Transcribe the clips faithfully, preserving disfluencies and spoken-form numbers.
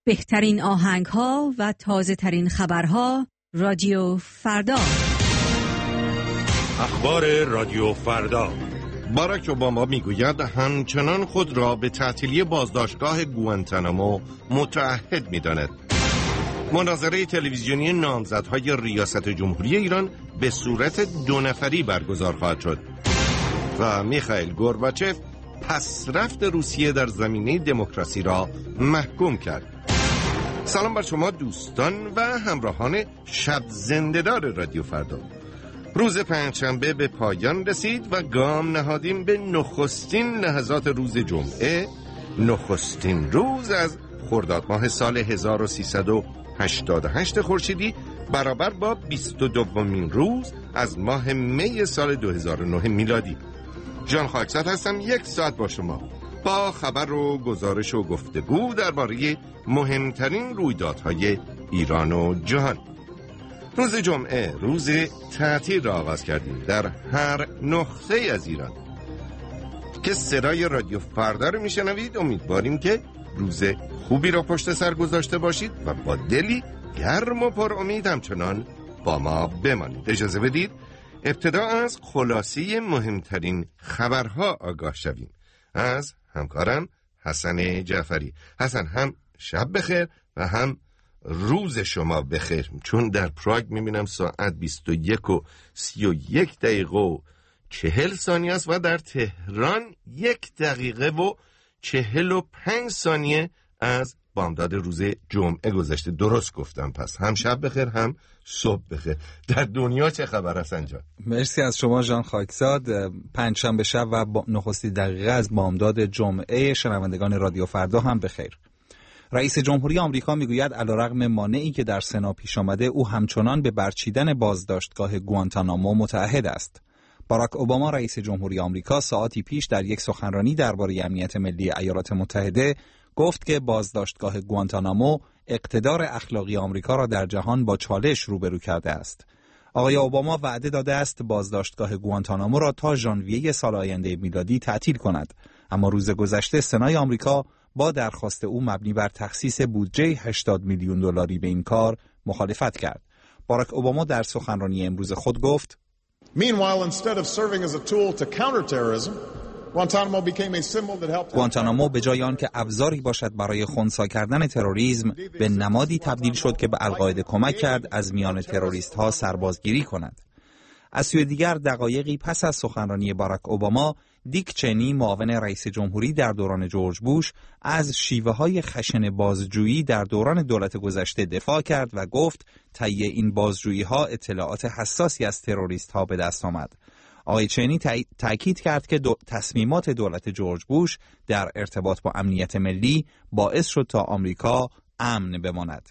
بهترین آهنگ‌ها و تازه‌ترین خبرها رادیو فردا. اخبار رادیو فردا. باراک اوباما میگوید همچنان خود را به تعطیلی بازداشتگاه گوانتانامو متعهد می‌داند. مناظره تلویزیونی نامزدهای ریاست جمهوری ایران به صورت دو نفری برگزار خواهد شد و میخائیل گورباچف پسرفت روسیه در زمینه دموکراسی را محکوم کرد. سلام بر شما دوستان و همراهان شب زنده‌دار رادیو فردا. روز پنجشنبه به پایان رسید و گام نهادیم به نخستین لحظات روز جمعه، نخستین روز از خرداد ماه سال هزار و سیصد و هشتاد و هشت خورشیدی، برابر با بیست و دومین روز از ماه می سال دو هزار و نه میلادی. جان خاکزاد هستم، یک ساعت با شما با خبر و گزارش و گفتگو درباره مهمترین رویدادهای ایران و جهان. روز جمعه روز تعطیل را آغاز کردیم در هر نقطه از ایران. که صدای رادیو فردا رو میشنوید، امیدواریم که روز خوبی را پشت سر گذاشته باشید و با دلی گرم و پر امید همچنان با ما بمانید. اجازه بدید ابتدا از خلاصه مهمترین خبرها آگاه شویم از همکارم حسن جعفری. حسن، هم شب بخیر و هم روز شما بخیر، چون در پراگ میبینم ساعت بیست و یک و سی و یک دقیقه و چهل ثانیه است و در تهران یک دقیقه و چهل و پنج ثانیه از بامداد روز جمعه گذشته. درست گفتم؟ پس هم شب بخیر هم صبح بخیر. در دنیا چه خبر است انجام؟ مرسی از شما جان خاکزاد. پنجشنبه شب و نخستین دقیقه از بامداد جمعه شنوندگان رادیو فردا هم بخیر. رئیس جمهوری آمریکا میگوید علیرغم مانعی که در سنا پیش آمده، او همچنان به برچیدن بازداشتگاه گوانتانامو متعهد است. باراک اوباما رئیس جمهوری آمریکا ساعتی پیش در یک سخنرانی درباره امنیت ملی ایالات متحده گفت که بازداشتگاه گوانتانامو اقتدار اخلاقی آمریکا را در جهان با چالش روبرو کرده است. آقای اوباما وعده داده است بازداشتگاه گوانتانامو را تا ژانویه سال آینده میلادی تعطیل کند، اما روز گذشته سنای آمریکا با درخواست او مبنی بر تخصیص بودجه هشتاد میلیون دلاری به این کار مخالفت کرد. باراک اوباما در سخنرانی امروز خود گفت: Meanwhile, instead of serving as a tool to counter terrorism, Guantanamo became a symbol that helped. گوانتانامو به جای آن که ابزاری باشد برای خنثی کردن تروریسم، به نمادی تبدیل شد که به القاعده کمک کرد از میان تروریست ها سربازگیری کند. از سوی دیگر دقایقی پس از سخنرانی باراک اوباما، دیک چنی معاون رئیس جمهوری در دوران جورج بوش از شیوه‌های خشن بازجویی در دوران دولت گذشته دفاع کرد و گفت تهیه این بازجویی‌ها اطلاعات حساسی از تروریست‌ها به دست آمد. آقای چنی تأکید کرد که دو تصمیمات دولت جورج بوش در ارتباط با امنیت ملی باعث شد تا آمریکا امن بماند.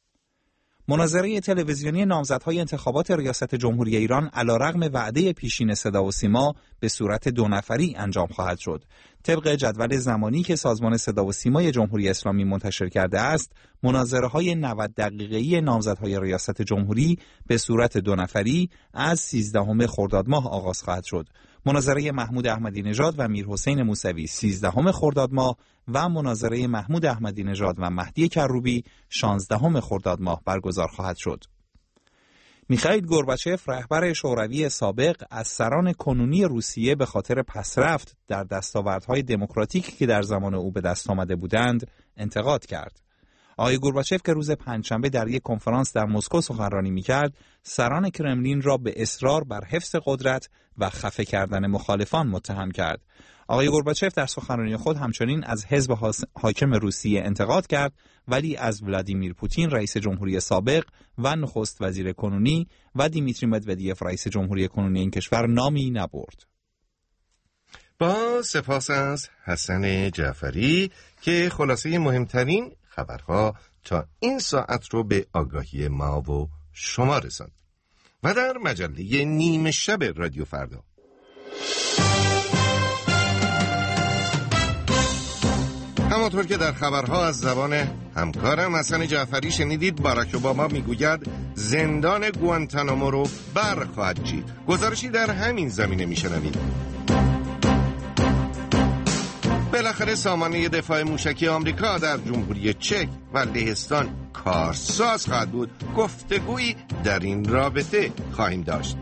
مناظره تلویزیونی نامزدهای انتخابات ریاست جمهوری ایران علیرغم وعده پیشین صدا و سیما به صورت دو نفری انجام خواهد شد. طبق جدول زمانی که سازمان صدا و سیمای جمهوری اسلامی منتشر کرده است، مناظره‌های نود دقیقه‌ای نامزدهای ریاست جمهوری به صورت دو نفری از سیزدهم خرداد ماه آغاز خواهد شد. مناظره محمود احمدی نژاد و میرحسین موسوی سیزدهم خرداد ماه و مناظره محمود احمدی نژاد و مهدی کروبی شانزدهم خرداد ماه برگزار خواهد شد. میخائیل گورباچف رهبر شوروی سابق از سران کنونی روسیه به خاطر پسرفت در دستاوردهای دموکراتیکی که در زمان او به دست آمده بودند انتقاد کرد. آقای گورباچف که روز پنجشنبه در یک کنفرانس در مسکو سخنرانی می‌کرد، سران کرملین را به اصرار بر حفظ قدرت و خفه کردن مخالفان متهم کرد. آقای گورباچف در سخنرانی خود همچنین از حزب حاکم روسیه انتقاد کرد، ولی از ولادیمیر پوتین رئیس جمهوری سابق و نخست وزیر کنونی و دیمیتری مدودیف رئیس جمهوری کنونی این کشور نامی نبرد. با سپاس از حسن جعفری که خلاصه مهمترین خبرها تا این ساعت رو به آگاهی ما و شما رساند. و در مجله نیمه شب رادیو فردا همانطور که در خبرها از زبان همکارم حسن جعفری شنیدید، باراک اوباما میگوید زندان گوانتانامو رو بر خواهد چید. گزارشی در همین زمینه میشنوید. به بالاخره سامانه دفاع موشکی آمریکا در جمهوری چک و لهستان کارساز خواهد بود. گفتگویی در این رابطه خواهیم داشت.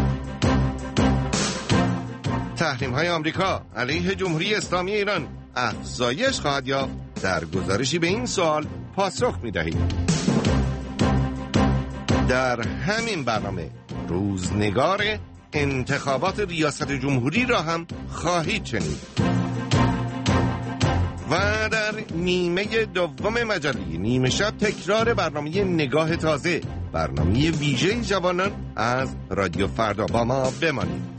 تحریم‌های آمریکا علیه جمهوری اسلامی ایران افزایش خواهد یافت؟ در گزارشی به این سوال پاسخ می‌دهیم. در همین برنامه روزنگار انتخابات ریاست جمهوری را هم خواهید شنید. و در نیمه دوم مجله نیمه شب تکرار برنامه نگاه تازه، برنامه ویژه جوانان از رادیو فردا. با ما بمانید.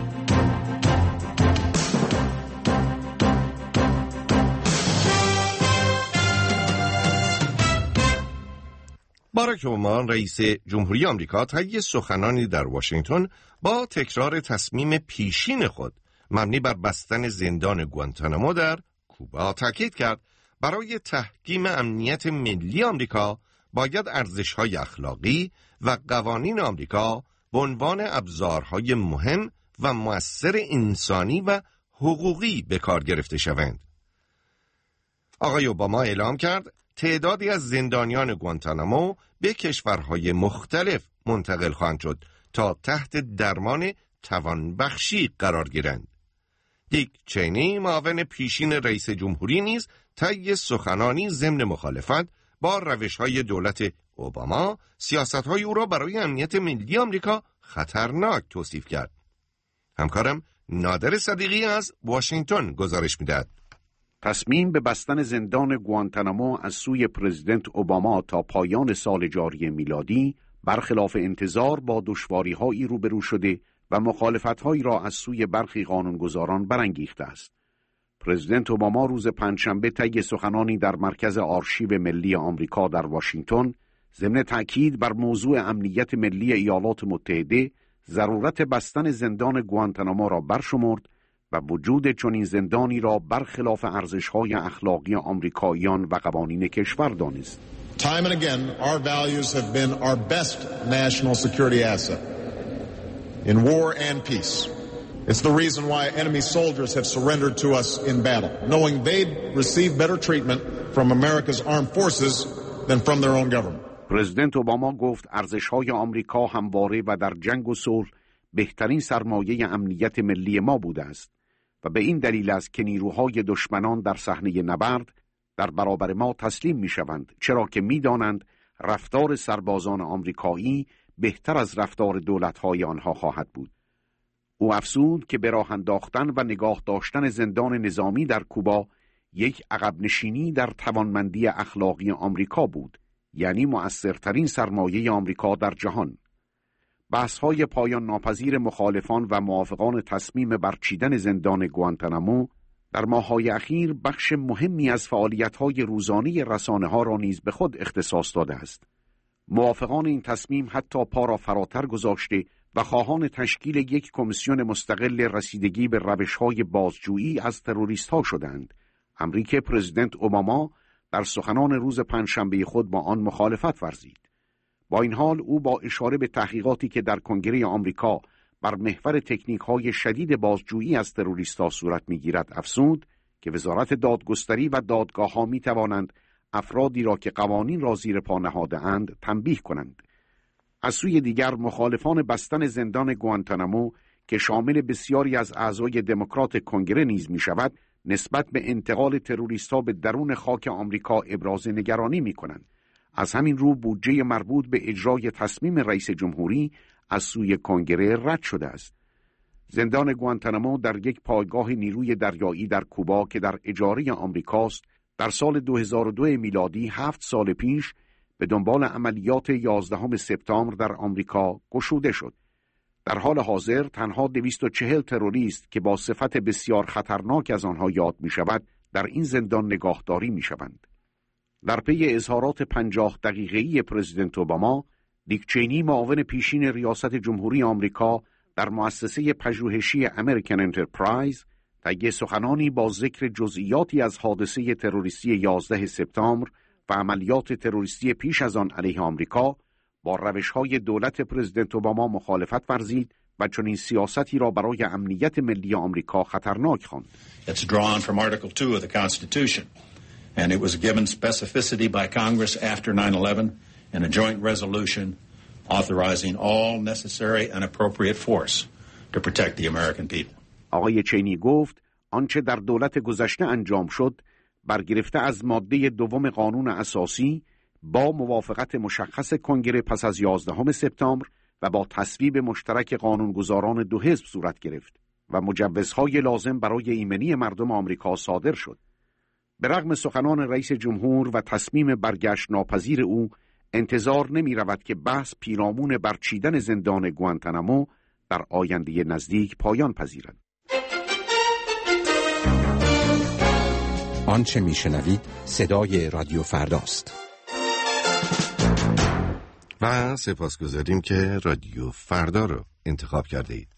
باراک اوباما رئیس جمهوری آمریکا طی سخنانی در واشنگتن با تکرار تصمیم پیشین خود مبنی بر بستن زندان گوانتانامو در کوبا تاکید کرد برای تحکیم امنیت ملی آمریکا باید ارزش‌های اخلاقی و قوانین آمریکا به عنوان ابزارهای مهم و مؤثر انسانی و حقوقی به کار گرفته شوند. آقای اوباما اعلام کرد تعدادی از زندانیان گوانتانامو به کشورهای مختلف منتقل خواهند شد تا تحت درمان توانبخشی قرار گیرند. دیک چینی معاون پیشین رئیس جمهوری نیز طی سخنانی ضمن مخالفت با روش‌های دولت اوباما سیاست‌های او را برای امنیت ملی آمریکا خطرناک توصیف کرد. همکارم نادر صدیقی از واشنگتن گزارش می‌دهد. تصمیم به بستن زندان گوانتانامو از سوی پرزیدنت اوباما تا پایان سال جاری میلادی برخلاف انتظار با دشواری‌هایی روبرو شده و مخالفت‌هایی را از سوی برخی قانونگذاران برانگیخته است. پرزیدنت اوباما روز پنجشنبه طی سخنانی در مرکز آرشیو ملی آمریکا در واشنگتن ضمن تأکید بر موضوع امنیت ملی ایالات متحده ضرورت بستن زندان گوانتانامو را برشمرد و وجود چنین زندانی را برخلاف ارزش‌های اخلاقی آمریکاییان و قوانین کشور دانست. Time and again, our values have been our best national security asset in war and peace. It's the reason why enemy soldiers have surrendered to us in battle, knowing they'd receive better treatment from America's armed forces than from their own government. پرزیدنت اوباما گفت ارزش‌های آمریکا همواره و در جنگ و صلح بهترین سرمایه امنیت ملی ما بوده است و به این دلیل است که نیروهای دشمنان در صحنه نبرد در برابر ما تسلیم می‌شوند، چرا که می‌دانند رفتار سربازان آمریکایی بهتر از رفتار دولت‌های آنها خواهد بود. او افزود که به راه انداختن و نگاه داشتن زندان نظامی در کوبا یک عقب نشینی در توانمندی اخلاقی آمریکا بود، یعنی مؤثرترین سرمایه آمریکا در جهان. بحث‌های پایان ناپذیر مخالفان و موافقان تصمیم برچیدن زندان گوانتانامو در ماه‌های اخیر بخش مهمی از فعالیت‌های روزانه رسانه‌ها را نیز به خود اختصاص داده است. موافقان این تصمیم حتی پا را فراتر گذاشته و خواهان تشکیل یک کمیسیون مستقل رسیدگی به روش‌های بازجویی از تروریست‌ها شدند، امری که پرزیدنت اوباما در سخنان روز پنجشنبه خود با آن مخالفت ورزید. با این حال او با اشاره به تحقیقاتی که در کنگره آمریکا بر محور تکنیک‌های شدید بازجویی از تروریست‌ها صورت می‌گیرد افزود که وزارت دادگستری و دادگاه‌ها می‌توانند افرادی را که قوانین را زیر پا نهاده‌اند تنبیه کنند. از سوی دیگر مخالفان بستن زندان گوانتانامو که شامل بسیاری از اعضای دموکرات کنگره نیز می‌شود، نسبت به انتقال تروریست‌ها به درون خاک آمریکا ابراز نگرانی می‌کنند. از همین رو بودجه مربوط به اجرای تصمیم رئیس جمهوری از سوی کنگره رد شده است. زندان گوانتانامو در یک پایگاه نیروی دریایی در کوبا که در اجاره آمریکاست، در سال دو هزار و دو میلادی هفت سال پیش به دنبال عملیات یازدهم سپتامبر در آمریکا گشوده شد. در حال حاضر تنها دویست و چهل تروریست که با صفت بسیار خطرناک از آنها یاد می شود در این زندان نگاهداری می شوند. در پی اظهارات پنجاه دقیقه‌ای پرزیدنت اوباما، دیک چینی معاون پیشین ریاست جمهوری آمریکا در مؤسسه پژوهشی امریکن انترپرایز طی سخنانی با ذکر جزئیاتی از حادثه تروریستی یازده سپتامبر و عملیات تروریستی پیش از آن علیه آمریکا با روش‌های دولت پرزیدنت اوباما مخالفت ورزید و چنین سیاستی را برای امنیت ملی آمریکا خطرناک خواند. It's drawn from Article two of the Constitution and it was given specificity by Congress after nine eleven in a joint resolution authorizing all necessary and appropriate force to protect the American people. آقای چینی گفت آنچه در دولت گذشته انجام شد برگرفته از ماده دوم قانون اساسی با موافقت مشخص کنگره پس از یازدهم سپتامبر و با تصویب مشترک قانونگذاران دو حزب صورت گرفت و مجوزهای لازم برای ایمنی مردم آمریکا صادر شد. به رغم سخنان رئیس جمهور و تصمیم برگشت ناپذیر او، انتظار نمی رود که بحث پیرامون برچیدن زندان گوانتانامو در آینده نزدیک پایان پذیرد. آنچه میشنوید صدای رادیو فرداست. و سپاسگزاریم که رادیو فردا رو انتخاب کرده اید.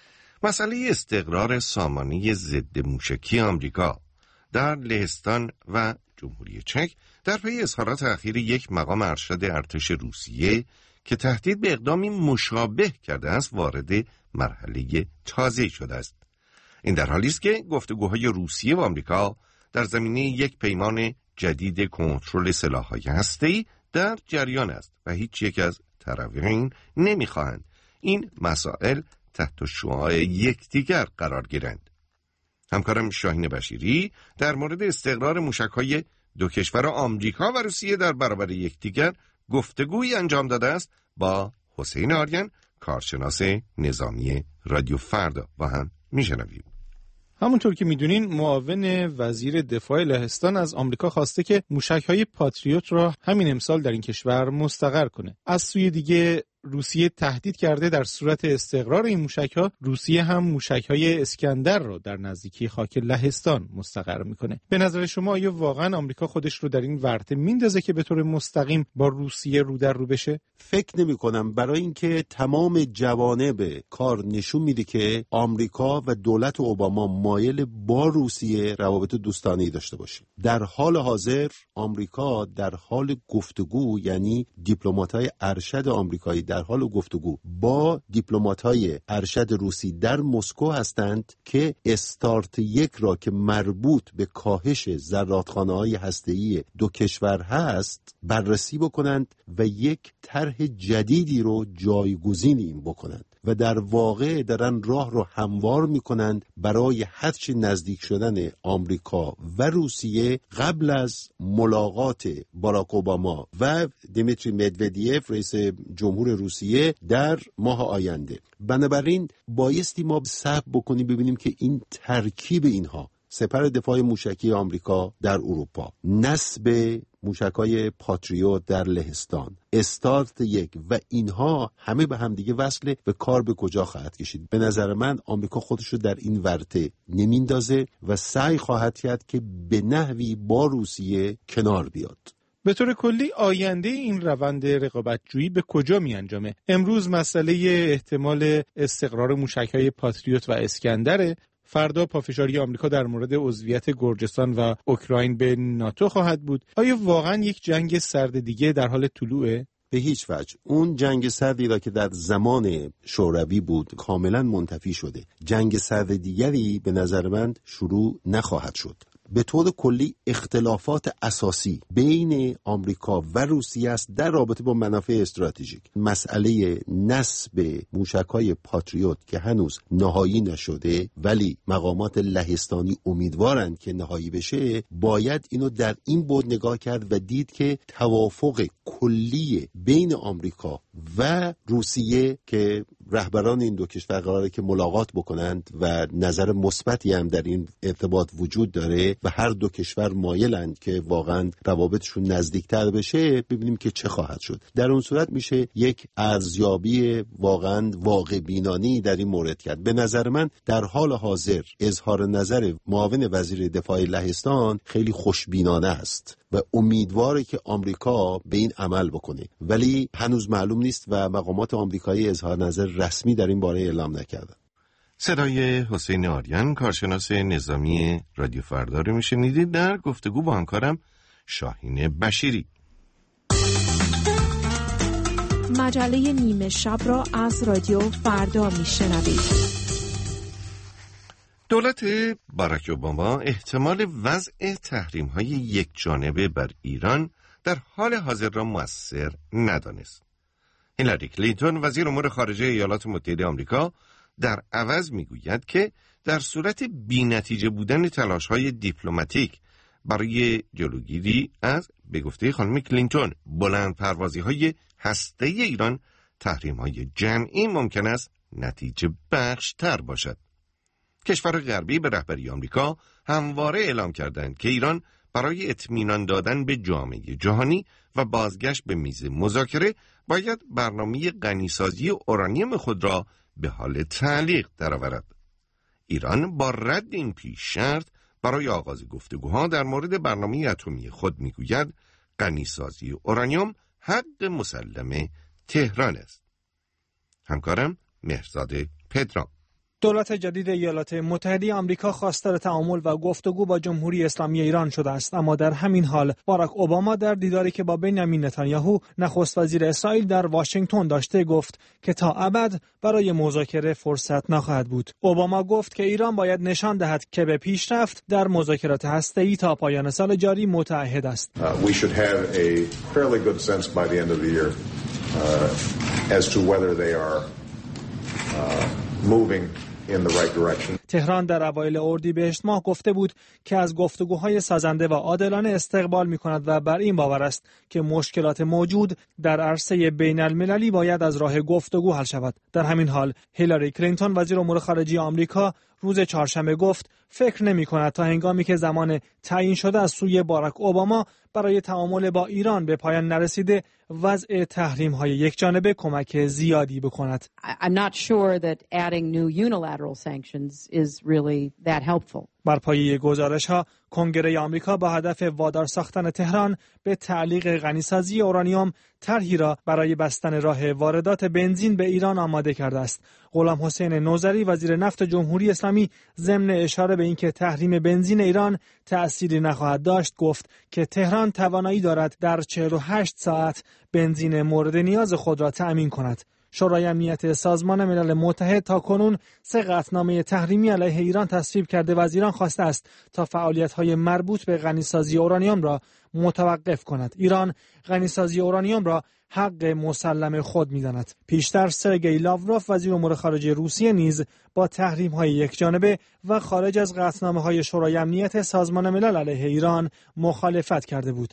مسئله استقرار سامانه ضد موشکی آمریکا در لهستان و جمهوری چک در پی اظهارات اخیر یک مقام ارشد ارتش روسیه که تهدید به اقدامی مشابه کرده است وارد مرحله تازه‌ای شده است. این در حالی است که گفتگوهای روسیه و آمریکا در زمینه یک پیمان جدید کنترل سلاح‌های هسته‌ای در جریان است و هیچ یک از طرفین نمی‌خواهند این مسائل تحت شعاع یکدیگر قرار گیرند. همکارم شاهین بشیری در مورد استقرار موشک‌های دو کشور آمریکا و روسیه در برابر یکدیگر گفتگویی انجام داده است با حسین آریان، کارشناس نظامی رادیو فردا. با هم میشنویم. همونطور که میدونین معاون وزیر دفاع لهستان از آمریکا خواسته که موشک‌های پاتریوت را همین امسال در این کشور مستقر کنه. از سوی دیگه روسیه تهدید کرده در صورت استقرار این موشک‌ها روسیه هم موشک‌های اسکندر را در نزدیکی خاک لهستان مستقر میکنه. به نظر شما آیا واقعا آمریکا خودش رو در این ورطه میندازه که به طور مستقیم با روسیه رو در رو بشه؟ فکر نمی‌کنم، برای اینکه تمام جوانب کار نشون میده که آمریکا و دولت اوباما مایل با روسیه روابط دوستانه‌ای داشته باشه. در حال حاضر آمریکا در حال گفتگو، یعنی دیپلمات‌های ارشد آمریکایی در حال گفتگو با دیپلمات‌های ارشد روسی در مسکو هستند که استارت یک را که مربوط به کاهش زرادخانه‌های هسته‌ای دو کشور هست بررسی بکنند و یک طرح جدیدی رو جایگزین این بکنند و در واقع دارن راه رو هموار میکنند برای هرچی نزدیک شدن آمریکا و روسیه قبل از ملاقات باراک اوباما و دیمیتری مدودیف رئیس جمهور روسیه در ماه آینده. بنابراین بایستی ما صبر بکنیم ببینیم که این ترکیب اینها، سپر دفاع موشکی آمریکا در اروپا، نصب موشکای پاتریوت در لهستان، استارت یک و اینها همه به هم دیگه وصله و کار به کجا خواهد کشید. به نظر من آمریکا خودش رو در این ورطه نمیندازه و سعی خواهد کرد که به نحوی با روسیه کنار بیاد. به طور کلی آینده این روند رقابت‌جویی به کجا می‌انجامه؟ امروز مسئله احتمال استقرار موشک‌های پاتریوت و اسکندره. فردا پافشاری آمریکا در مورد عضویت گرجستان و اوکراین به ناتو خواهد بود. آیا واقعا یک جنگ سرد دیگه در حال طلوعه؟ به هیچ وجه. اون جنگ سردی را که در زمان شوروی بود کاملا منتفی شده. جنگ سرد دیگری به نظر من شروع نخواهد شد. به طور کلی اختلافات اساسی بین آمریکا و روسیه است در رابطه با منافع استراتژیک. مسئله نصب موشک‌های پاتریوت که هنوز نهایی نشده ولی مقامات لهستانی امیدوارند که نهایی بشه، باید اینو در این بعد نگاه کرد و دید که توافق کلی بین آمریکا و روسیه که رهبران این دو کشور قراره که ملاقات بکنند و نظر مثبتی هم در این ارتباط وجود داره و هر دو کشور مایلند که واقعا روابطشون نزدیکتر بشه، ببینیم که چه خواهد شد. در اون صورت میشه یک ارزیابی واقعا واقع بینانه در این مورد کرد. به نظر من در حال حاضر اظهار نظر معاون وزیر دفاع لهستان خیلی خوشبینانه است و امیدواره که آمریکا به این عمل بکنه، ولی هنوز معلوم نیست و مقامات آمریکایی اظهار نظر رسمی در این باره اعلام نکردن. صدای حسین آریان، کارشناس نظامی رادیو فردا رو میشنیدید در گفتگو با همکارم شاهین بشیری. مجله نیمه شب را از رادیو فردا میشنوید. دولت باراک اوباما احتمال وضع تحریم‌های یک جانبه بر ایران در حال حاضر را مؤثر ندانست. هیلاری کلینتون وزیر امور خارجه ایالات متحده آمریکا در عوض میگوید که در صورت بی‌نتیجه بودن تلاش‌های دیپلماتیک برای جلوگیری از به گفته خانم کلینتون بلند پروازی‌های هسته ایران، تحریم‌های جمعی ممکن است نتیجه بخش‌تر باشد. کشور غربی به رهبری آمریکا همواره اعلام کردند که ایران برای اطمینان دادن به جامعه جهانی و بازگشت به میز مذاکره باید برنامه غنیسازی اورانیوم خود را به حال تعلیق درآورد. ایران با رد این پیش شرط برای آغاز گفتگوها در مورد برنامه اتمی خود میگوید غنیسازی اورانیوم حق مسلم تهران است. همکارم مهرزاد پدرام. دولت جدید ایالات متحده آمریکا خواستار تعامل و گفتگو با جمهوری اسلامی ایران شده است، اما در همین حال باراک اوباما در دیداری که با بنیامین نتانیاهو نخست وزیر اسرائیل در واشنگتن داشته گفت که تا ابد برای مذاکره فرصت نخواهد بود. اوباما گفت که ایران باید نشان دهد که به پیشرفت در مذاکرات هسته‌ای تا پایان سال جاری متعهد است. Uh, we should have a fairly good sense by the end of the year uh, as to whether they are uh, moving in the right direction. تهران در اوایل اردیبهشت ماه گفته بود که از گفتگوهای سازنده و عادلانه استقبال می‌کند و بر این باور است که مشکلات موجود در عرصه بین المللی باید از راه گفتگو حل شود. در همین حال هیلاری کلینتون وزیر امور خارجه آمریکا روز چهارشنبه گفت فکر نمی‌کند تا هنگامی که زمان تعیین شده از سوی باراک اوباما برای تعامل با ایران به پایان نرسیده وضع تحریم‌های یکجانبه کمک زیادی بکند. I'm not sure that adding new unilateral sanctions is really that helpful. بر پایه گزارش‌ها کنگره آمریکا با هدف وادار ساختن تهران به تعلیق غنیسازی اورانیوم طرحی را برای بستن راه واردات بنزین به ایران آماده کرده است. غلام حسین نوذری وزیر نفت جمهوری اسلامی ضمن اشاره به اینکه تحریم بنزین ایران تأثیری نخواهد داشت گفت که تهران توانایی دارد در چهل و هشت ساعت بنزین مورد نیاز خود را تأمین کند. شورای امنیت سازمان ملل متحد تاکنون سه قطعنامه تحریمی علیه ایران تصویب کرده و از ایران خواسته است تا فعالیت‌های مربوط به غنیسازی اورانیوم را متوقف کند. ایران غنیسازی اورانیوم را حق مسلم خود می‌داند. پیشتر سرگئی لاوروف وزیر امور خارجه روسیه نیز با تحریم‌های یکجانبه و خارج از قطعنامه‌های شورای امنیت سازمان ملل علیه ایران مخالفت کرده بود.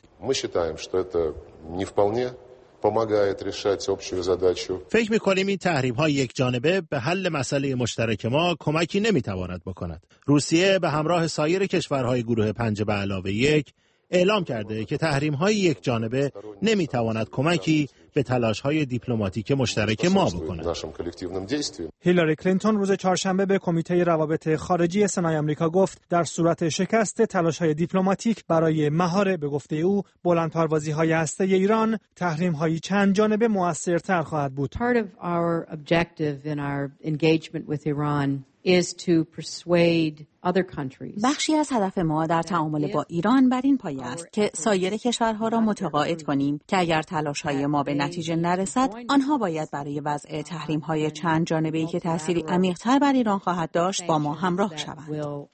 فکر می‌کنیم این تحریم‌های یکجانبه به حل مسئله مشترک ما کمکی نمی‌تواند بکند. روسیه به همراه سایر کشورهای گروه پنج به علاوه یک اعلام کرده که تحریم‌های یکجانبه نمی‌تواند کمکی به تلاش‌های دیپلماتیک مشترک ما بکند. هیلاری کلینتون روز چهارشنبه به کمیته روابط خارجی سنای آمریکا گفت در صورت شکست تلاش‌های دیپلماتیک برای مهار به گفته او بلندپروازی‌های هسته‌ای ایران، تحریم‌های چند جانبه مؤثرتر خواهد بود. Part of our objective in our engagement with Iran is to persuade other countries. بخشی از هدف ما در تعامل با ایران بر این پایه است که سایر کشورها را متقاعد کنیم که اگر تلاش‌های ما به نتیجه نرسد، آنها باید برای وضع تحریم‌های چند جانبه‌ای که تأثیری عمیق‌تر بر ایران خواهد داشت با ما همراه شوند.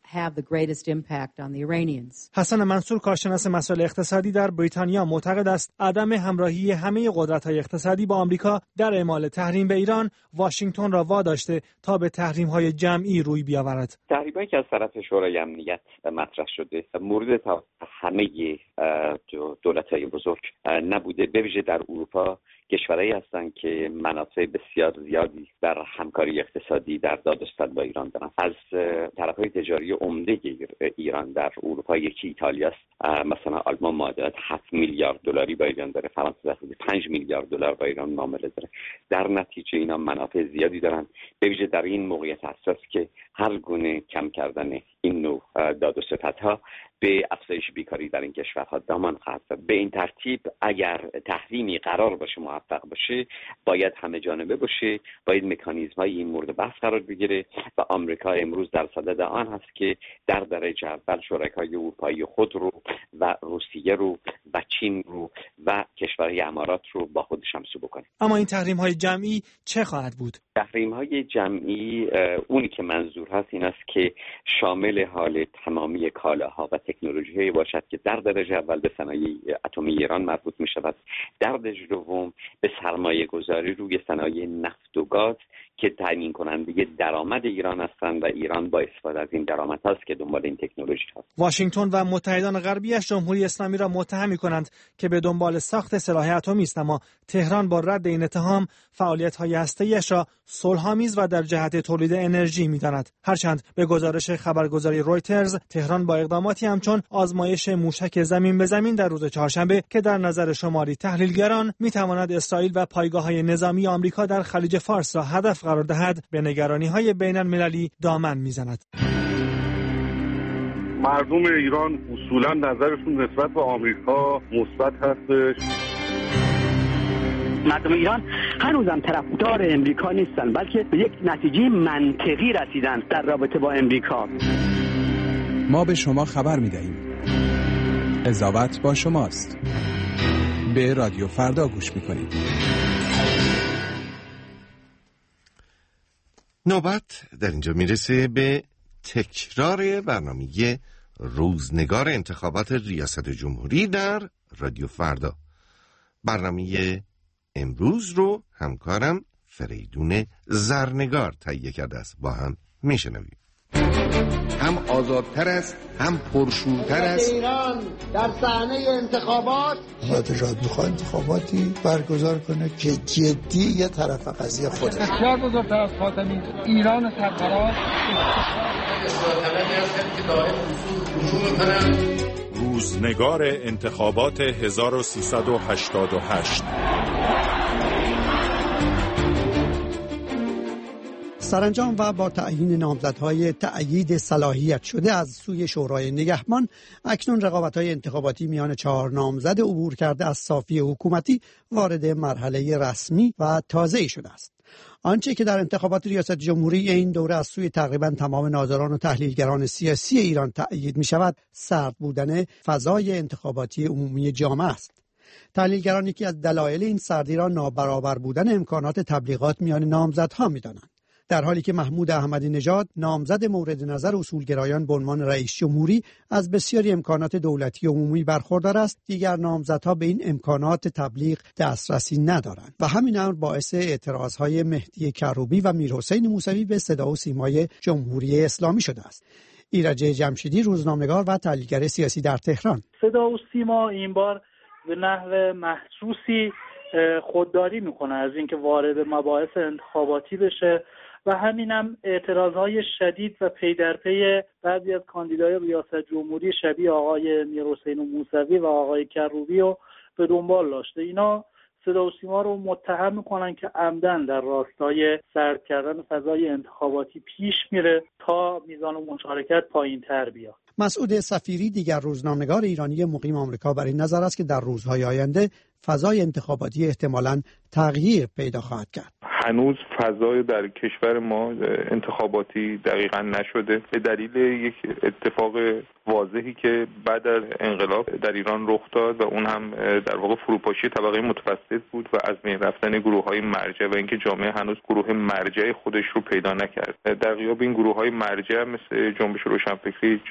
حسن منصور کارشناس مسائل اقتصادی در بریتانیا معتقد است عدم همراهی همه قدرت‌های اقتصادی با آمریکا در اعمال تحریم به ایران واشنگتن را واداشته تا به تحریم‌های جمعی روی بیاورد. تحریم‌هایی که از طرف شورای امنیت مطرح شده مورد همه دولت‌های بزرگ نبوده، به ویژه در اروپا کشورهایی هستند که منافع بسیار زیادی در همکاری اقتصادی در دادستان با ایران دارند. از طرف‌های تجاری عمده ایران در اروپا یکی ایتالیا است. مثلا آلمان معادلات هفت میلیارد دلاری با ایران داره، فرانسه پنج میلیارد دلار با ایران معامله داره. در نتیجه اینا منافع زیادی دارند، به ویژه در این موقعیت حساس که هر گونه کم کردن این نوع داد و ستدها به افزایش بیکاری در این کشورها دامان خواهد زد. به این ترتیب اگر تحریمی قرار باشه موفق باشه باید همه جانبه باشه، باید مکانیزم‌های این مورد بحث قرار بگیره و آمریکا امروز در صدد آن هست که در درجه اول شرکای اروپایی خود رو و روسیه رو و چین رو و کشورهای امارات رو با خودش همسو بکنه. اما این تحریم های جمعی چه خواهد بود؟ تحریم های جمعی اونی که منظور هست این است که شامل حال تمامی کالاها و تکنولوژی هایی باشد که در درجه اول به صنایع اتمی ایران مربوط می شود، در درجه دوم به سرمایه گذاری روی صنایع نفت و گاز که تامین کننده درآمد ایران هستند و ایران با استفاده از این درآمد هست که دنبال این تکنولوژی هست. واشنگتن و متحدان غربیش جمهوری اسلامی را متهم می‌کنند که به دنبال ساخت سلاح اتمی است، اما تهران با رد این اتهام فعالیت‌های هسته‌ایش را صلح‌آمیز و در جهت تولید انرژی می‌داند. هرچند به گزارش خبرگزاری رویترز تهران با اقداماتی همچون آزمایش موشک زمین به زمین در روز چهارشنبه که در نظر شماری تحلیلگران می‌تواند اسرائیل و پایگاه‌های نظامی آمریکا در خلیج فارس را هدف قرار دهد، به نگرانی‌های بین‌المللی دامن می‌زند. مردم ایران اصولاً نظرشون نسبت به آمریکا مثبت هستش. مردم ایران هنوزم طرفدار امریکا نیستن، بلکه به یک نتیجه منطقی رسیدن در رابطه با امریکا. ما به شما خبر می‌دهیم. قضاوت با شماست. به رادیو فردا گوش می‌کنید. نوبت در اینجا میرسه به تکرار برنامه روزنگار انتخابات ریاست جمهوری در رادیو فردا. برنامه امروز رو همکارم فریدون زرنگار تهیه کرده است، با هم میشنویم. هم آزادتر است، هم پرشورتر است. ایران در صحنه انتخابات نتیجات میخواد انتخاباتی برگزار کنه که جدی یه طرف قضیه خوده. بسیار بزرگتر از خاتمی ایران سرفراز روزنگار انتخابات هزار و سیصد و هشتاد و هشت. سرانجام و با تعیین نامزدهای تأیید صلاحیت شده از سوی شورای نگهبان، اکنون رقابت‌های انتخاباتی میان چهار نامزد عبور کرده از صافی حکومتی وارد مرحله رسمی و تازه‌ای شده است. آنچه که در انتخابات ریاست جمهوری این دوره از سوی تقریبا تمام ناظران و تحلیلگران سیاسی ایران تأیید می شود، سرد بودن فضای انتخاباتی عمومی جامعه است. تحلیلگران یکی از دلایل این سردی را نابرابر بودن امکانات تبلیغات میان نامزدها می دانند. در حالی که محمود احمدی نژاد نامزد مورد نظر اصولگرایان به عنوان رئیس جمهوری از بسیاری امکانات دولتی عمومی برخوردار است، دیگر نامزدها به این امکانات تبلیغ دسترسی ندارند و همین امر باعث اعتراضهای مهدی کروبی و میرحسین موسوی به صدا و سیمای جمهوری اسلامی شده است. ایرج جمشیدی، روزنامه‌نگار و تحلیلگر سیاسی در تهران: صدا و سیما این بار به نحو محسوسی خودداری میکنه از اینکه وارد مباحث انتخاباتی بشه و همینم اعتراضهای شدید و پی در پی بعضی از کاندیدای ریاست جمهوری شبیه آقای میرحسین موسوی و آقای کروبی رو به دنبال داشته. اینا صدا و سیما رو متهم میکنن که عمدن در راستای سرد کردن فضای انتخاباتی پیش میره تا میزان مشارکت پایین تر بیاد. مسعود صفیری، دیگر روزنامه‌نگار ایرانی مقیم آمریکا، بر این نظر است که در روزهای آینده فضای انتخاباتی احتمالاً تغییر پیدا خواهد کرد. هنوز فضای در کشور ما انتخاباتی دقیقاً نشده به دلیل یک اتفاق واضحی که بعد از انقلاب در ایران رخ داد و اون هم در واقع فروپاشی طبقه متوسط بود و از بین رفتن گروه‌های مرجع و اینکه جامعه هنوز گروه مرجع خودش رو پیدا نکرد. در غیاب این گروه‌های مرجع مثل جنبش روشنفکری،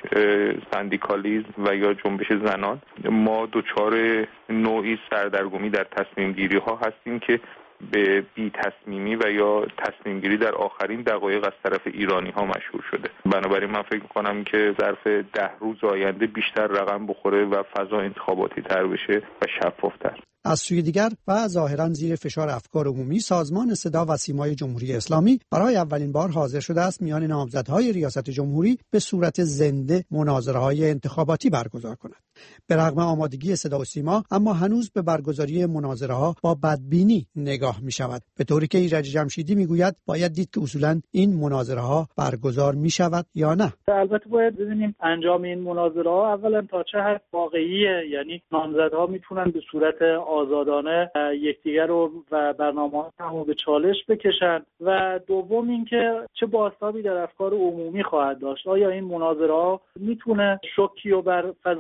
سندیکالیسم و یا جنبش زنان، ما دچار نوعی سردرگمی در تصمیم گیری ها هستیم که به بی تصمیمی و یا تصمیم گیری در آخرین دقایق از طرف ایرانی ها مشهور شده. بنابراین من فکر میکنم که ظرف ده روز آینده بیشتر رقم بخوره و فضا انتخاباتی تر بشه و شفافتر. از سوی دیگر و ظاهراً زیر فشار افکار عمومی، سازمان صدا و سیمای جمهوری اسلامی برای اولین بار حاضر شده است میان نامزدهای ریاست جمهوری به صورت زنده مناظره‌های انتخاباتی برگزار کند. به رغم آمادگی صدا و سیما، اما هنوز به برگزاری مناظره‌ها با بدبینی نگاه می‌شود، به طوری که ایرج جمشیدی می‌گوید باید دید که اصولاً این مناظره‌ها برگزار می‌شود یا نه. البته باید ببینیم انجام این مناظره‌ها اولا تا چه حد واقعیه، یعنی نامزدها میتونن به صورت آزادانه یکدیگر رو و برنامه‌ها رو به چالش بکشن و دوم اینکه چه بازتابی در افکار عمومی خواهد داشت. آیا این مناظره‌ها میتونه شوکی رو بر فضای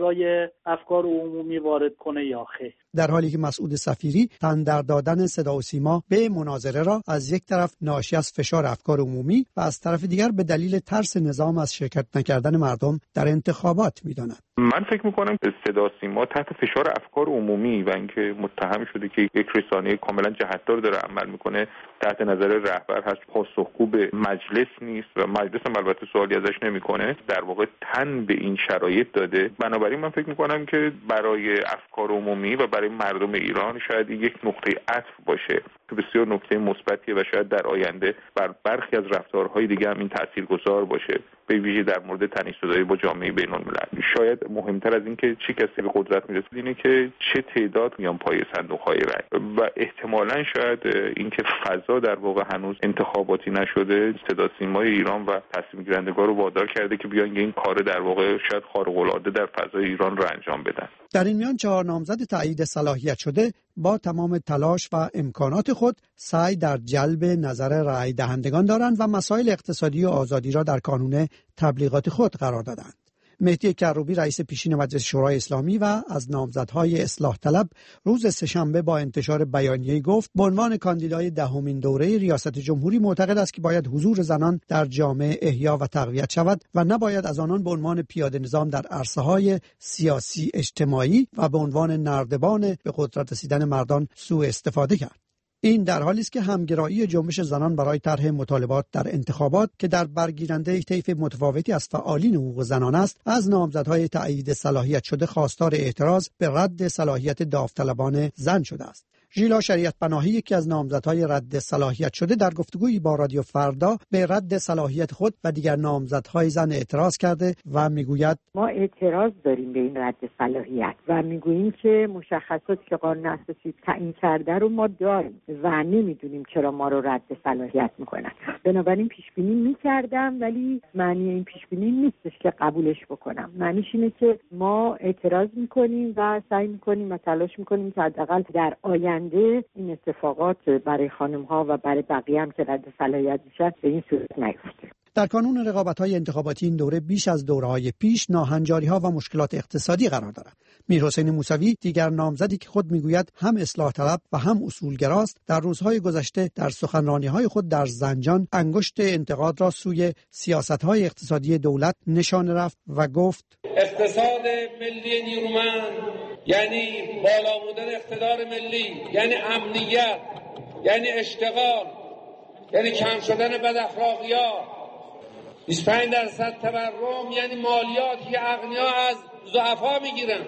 افکار عمومی وارد کنه یا خیر. در حالی که مسعود صفیری تن در دادن صدا و سیما به مناظره را از یک طرف ناشی از فشار افکار عمومی و از طرف دیگر به دلیل ترس نظام از شرکت نکردن مردم در انتخابات می‌داند. من فکر می‌کنم صدا سیما تحت فشار افکار عمومی و اینکه متهم شده که یک رسانه کاملا جهتدار داره عمل میکنه تحت نظر رهبر هست، پاسخگو به مجلس نیست و مجلس هم البته سوالی ازش نمیکنه، در واقع تن به این شرایط داده. بنابراین من فکر میکنم که برای افکار عمومی و برای مردم ایران شاید یک نقطه عطف باشه که بسیار نکته مثبتیه و شاید در آینده بر برخی از رفتارهای دیگه هم این تاثیرگذار باشه، به ویژه در مورد تنیدزدایی با جامعه بین‌المللی. شاید مهمتر از این که چه کسی به قدرت میرسه اینه که چه تعداد میان پای صندوق‌های رای و احتمالاً شاید اینکه فضا در واقع هنوز انتخاباتی نشده صدا سیمای ایران و تصمیم گیرندگان رو وادار کرده که بیان این کار در واقع شاید خارق‌العاده در فضای ایران رو انجام بدن. در این میان چهار نامزد تایید صلاحیت شده با تمام تلاش و امکانات خود سعی در جلب نظر رای دهندگان دارند و مسائل اقتصادی و آزادی را در کانون تبلیغات خود قرار دادند. مهدی کروبی رئیس پیشین مجلس شورای اسلامی و از نامزدهای اصلاح طلب روز سه‌شنبه با انتشار بیانیه‌ای گفت به عنوان کاندیدای دهمین دوره ریاست جمهوری معتقد است که باید حضور زنان در جامعه احیا و تقویت شود و نباید از آنان به عنوان پیاده نظام در عرصه‌های سیاسی اجتماعی و به عنوان نردبان به قدرت رسیدن مردان سوء استفاده کرد. این در حالی است که همگرایی جنبش زنان برای طرح مطالبات در انتخابات که در برگیرنده طیف متفاوتی از فعالین حقوق زنان است، از نامزدهای تایید صلاحیت شده خواستار اعتراض به رد صلاحیت داوطلبان زن شده است. ژیلا شریعت پناهی یکی از نامزدهای رد صلاحیت شده در گفتگویی با رادیو فردا به رد صلاحیت خود و دیگر نامزدهای زن اعتراض کرده و میگوید ما اعتراض داریم به این رد صلاحیت و میگوییم که مشخصاتی که قانون اساسی تعیین کرده رو ما داریم و نمیدونیم چرا ما رو رد صلاحیت میکنن. بنابراین پیش بینی میکردم ولی معنی این پیش بینی نیستش که قبولش بکنم. معنیش اینه که ما اعتراض میکنیم و سعی میکنیم و تلاش میکنیم که حداقل در آینده این اتفاقات برای خانم‌ها و برای بقیه هم که رد صلاحیت میشن به این صورت نیفته. در کانون رقابت‌های انتخاباتی این دوره بیش از دوره‌های پیش ناهنجاری‌ها و مشکلات اقتصادی قرار دارد. میرحسین موسوی دیگر نامزدی که خود میگوید هم اصلاح طلب و هم اصولگراست در روزهای گذشته در سخنرانی‌های خود در زنجان انگشت انتقاد را سوی سیاست‌های اقتصادی دولت نشانه رفت و گفت اقتصاد ملی نیرومند یعنی بالا بودن اقتدار ملی، یعنی امنیت، یعنی اشتغال، یعنی کم شدن بداخلاقی‌ها، بیست و پنج درصد تورم، یعنی مالیاتی که اغنیا از ضعفا میگیرن.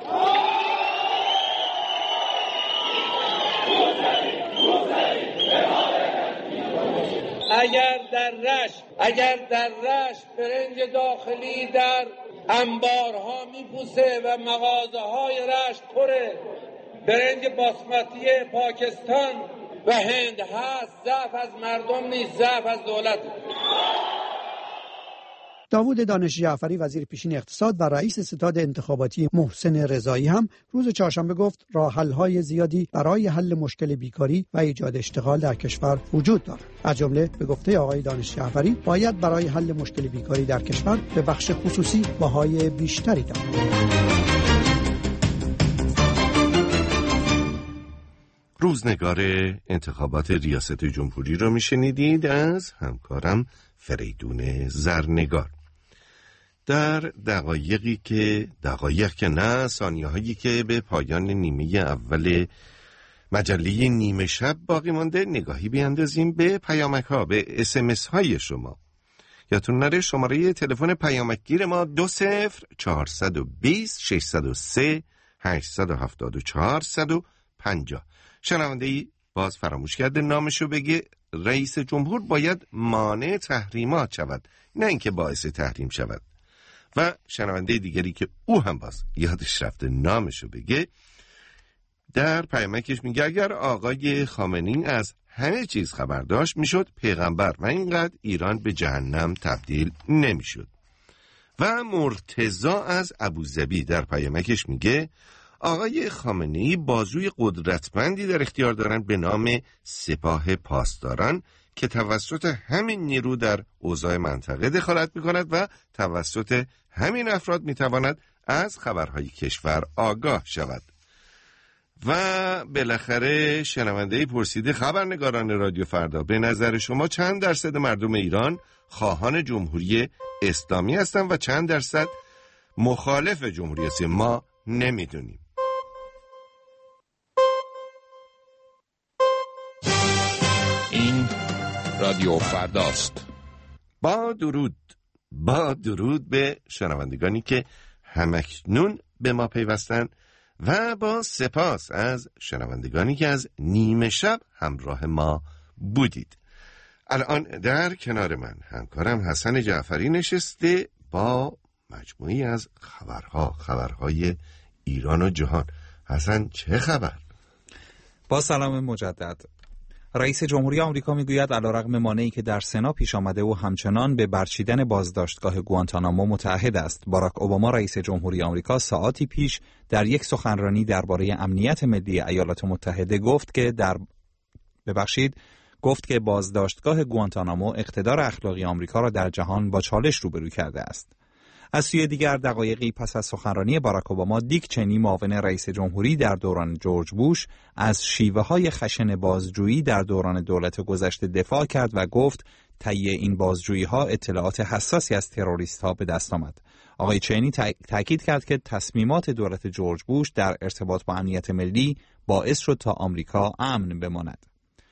اگر در رشت اگر در رشت برنج داخلی در انبارها میپوسه و مغازه‌های رشت پره، برنج باسمتی پاکستان و هند هست، ضعف از مردم نیست، ضعف از دولت. داوود دانش جعفری وزیر پیشین اقتصاد و رئیس ستاد انتخاباتی محسن رضایی هم روز چهارشنبه گفت راه حل‌های زیادی برای حل مشکل بیکاری و ایجاد اشتغال در کشور وجود دارد. از جمله به گفته آقای دانش جعفری باید برای حل مشکل بیکاری در کشور به بخش خصوصی بهای بیشتری داد. روزنگار انتخابات ریاست جمهوری رو میشنیدید از همکارم فریدون زرنگار. در دقایقی که دقایق که نه ثانیه هایی که به پایان نیمه اول مجله نیمه شب باقی مانده سنگاهی بیاندازیم به پیامک ها، به اس ام اس های شما. یادتون نره شماره تلفن پیامکگیر ما دو صفر چهارصد و بیست ششصد و سه هشتصد و هفتاد و چهار صد و پنجاه. شنونده ای باز فراموش کرده نامشو بگه. رئیس جمهور باید مانع تحریمات شود، نه اینکه باعث تحریم شود. و شنونده دیگری که او هم باز یادش رفته نامشو بگه، در پیامکش میگه اگر آقای خامنه‌ای از همه چیز خبر داشت میشد پیغمبر و اینقدر ایران به جهنم تبدیل نمیشد. و مرتضی از ابوظبی در پیامکش میگه آقای خامنه‌ای بازوی قدرتمندی در اختیار دارند به نام سپاه پاسداران که توسط همین نیرو در اوضاع منطقه دخالت می‌کند و توسط همین افراد می‌تواند از خبرهای کشور آگاه شود. و بالاخره شنونده پرسیده خبرنگاران رادیو فردا، به نظر شما چند درصد مردم ایران خواهان جمهوری اسلامی هستند و چند درصد مخالف جمهوری اسلامی؟ ما نمیدونیم. این رادیو فرداست. با درود با درود به شنوندگانی که همکنون به ما پیوستن و با سپاس از شنوندگانی که از نیمه شب همراه ما بودید. الان در کنار من همکارم حسن جعفری نشسته با مجموعی از خبرها خبرهای ایران و جهان. حسن، چه خبر؟ با سلام مجدد. رئیس جمهوری آمریکا میگوید علیرغم مانعی که در سنا پیش آمده او همچنان به برچیدن بازداشتگاه گوانتانامو متعهد است. باراک اوباما رئیس جمهوری آمریکا ساعاتی پیش در یک سخنرانی درباره امنیت ملی ایالات متحده گفت که در ببخشید گفت که بازداشتگاه گوانتانامو اقتدار اخلاقی آمریکا را در جهان با چالش روبرو کرده است. از سوی دیگر دقایقی پس از سخنرانی باراک اوباما، دیک چنی معاون رئیس جمهوری در دوران جورج بوش از شیوه‌های خشن بازجویی در دوران دولت گذشته دفاع کرد و گفت تهیه این بازجویی‌ها اطلاعات حساسی از تروریست‌ها به دست آمد. آقای چنی تاکید کرد که تصمیمات دولت جورج بوش در ارتباط با امنیت ملی باعث شد تا آمریکا امن بماند.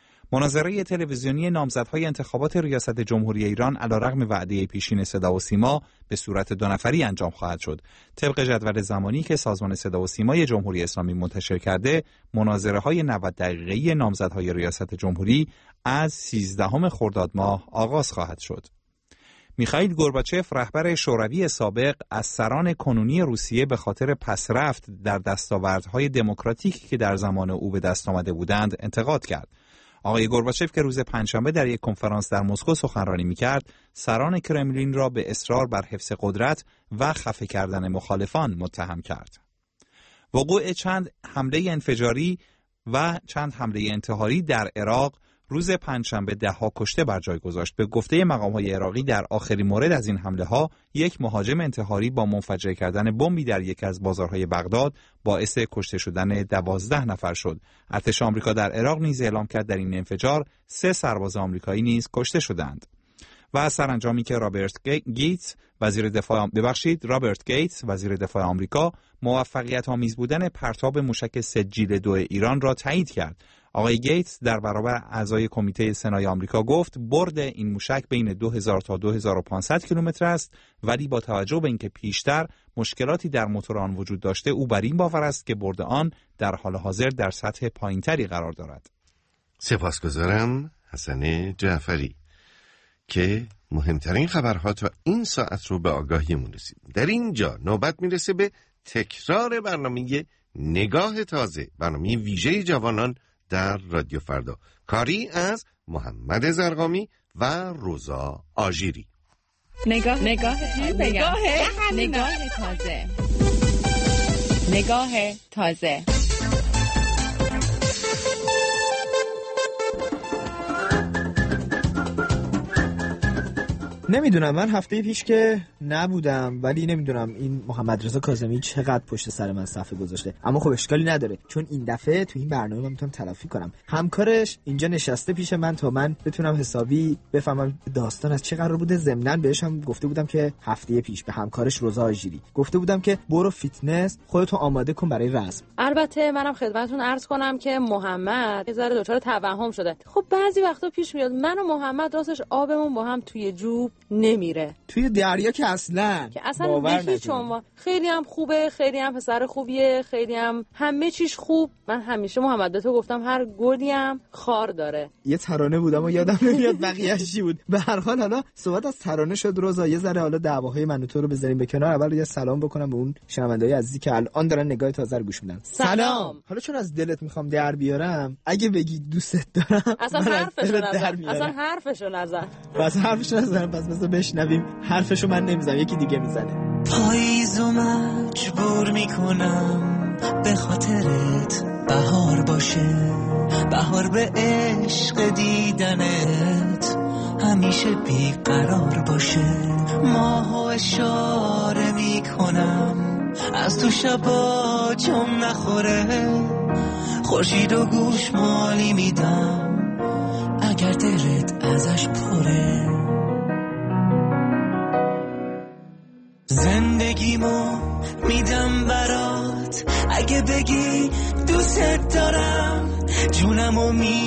مناظره تلویزیونی نامزدهای انتخابات ریاست جمهوری ایران علیرغم وعده پیشین صدا و سیما به صورت دو نفری انجام خواهد شد. طبق جدول زمانی که سازمان صدا و سیمای جمهوری اسلامی منتشر کرده، مناظره‌های نود دقیقه‌ای نامزدهای ریاست جمهوری از سیزدهم خرداد ماه آغاز خواهد شد. میخائیل گورباچف رهبر شوروی سابق از سران کنونی روسیه به خاطر پسرفت در دستاوردهای دموکراتیکی که در زمان او به دست آمده بودند انتقاد کرد. آقای گورباچف که روز پنجشنبه در یک کنفرانس در مسکو سخنرانی می‌کرد، سران کرملین را به اصرار بر حفظ قدرت و خفه کردن مخالفان متهم کرد. وقوع چند حمله انفجاری و چند حمله انتحاری در عراق روز پنجشنبه ده ها کشته بر جای گذاشت. به گفته مقام‌های عراقی، در آخرین مورد از این حمله ها یک مهاجم انتحاری با منفجر کردن بمبی در یک از بازارهای بغداد باعث کشته شدن دوازده نفر شد. ارتش آمریکا در عراق نیز اعلام کرد در این انفجار سه سرباز آمریکایی نیز کشته شدند. و از سرانجامی که رابرت گیتس وزیر دفاع ببخشید رابرت گیتس وزیر دفاع آمریکا موفقیت آمیز بودن پرتاب موشک سجیل دو ایران را تایید کرد. آقای گیتس در برابر اعضای کمیته سنای آمریکا گفت برد این موشک بین دو هزار تا دو هزار و پانصد کیلومتر است، ولی با توجه به اینکه پیشتر مشکلاتی در موتور آن وجود داشته، او بر این باور است که برد آن در حال حاضر در سطح پایینتری قرار دارد. سپاسگزارم حسن جعفری که مهمترین خبرها تا این ساعت رو به آگاهیمون رسید. در اینجا نوبت میرسه به تکرار برنامه نگاه تازه، برنامه ویژه جوانان در رادیو فردا، کاری از محمد زرقامی و روزا آژیری. نگاه نگاه نگاه نگاه تازه نگاه تازه نمیدونم، من هفته پیش که نبودم، ولی نمیدونم این محمد رضا کاظمی چقدر پشت سر من صفحه گذاشته، اما خب اشکالی نداره چون این دفعه تو این برنامه من میتونم تلافی کنم. همکارش اینجا نشسته پیش من تا من بتونم حسابی بفهمم داستان از چه قرار بوده. ضمناً بهش هم گفته بودم که هفته پیش به همکارش روزا آژیری گفته بودم که برو فیتنس خودتو آماده کن برای رسم. البته منم خدمتتون عرض کنم که محمد یه ذره دچار توهم شده. خب بعضی وقتا پیش میاد من و محمد راستش آبمون با هم توی جوب نمیره، توی دریا که اصلا که اصلا به هیچ عنوان. خیلی هم خوبه، خیلی هم پسر خوبیه، خیلی هم همه چیش خوب. من همیشه محمد به تو گفتم هر گلی هم خار داره. یه ترانه بود اما یادم نمیاد بقیه‌اش چی بود. به هر حال حالا صحبت از ترانه شد، روزا یه ذره حالا دعواهای من و تو رو بذاریم به کنار. اول یه سلام بکنم به اون شنونده‌های عزیزی که الان دارن نگاه تازه رو گوش میدن. سلام. حالا چون از دلت میخوام در بیارم، اگه بگی دوستت دارم اصلا حرفشو نزن، اصلا حرفشو نزن، بس حرفشو نزن، پس بذار بشنویم. حرفشو من نمیزنم، یکی دیگه میزنه. پاییزو مجبور میکنم به خاطرت بهار باشه، بهار به عشق دیدنت همیشه بیقرار باشه. ماهو اشاره میکنم از تو شبا جم نخوره، خورشید و گوشمالی میدم اگر دلت ازش پره. زندگیمو میدم برات اگه بگی دوست دارم، جونمو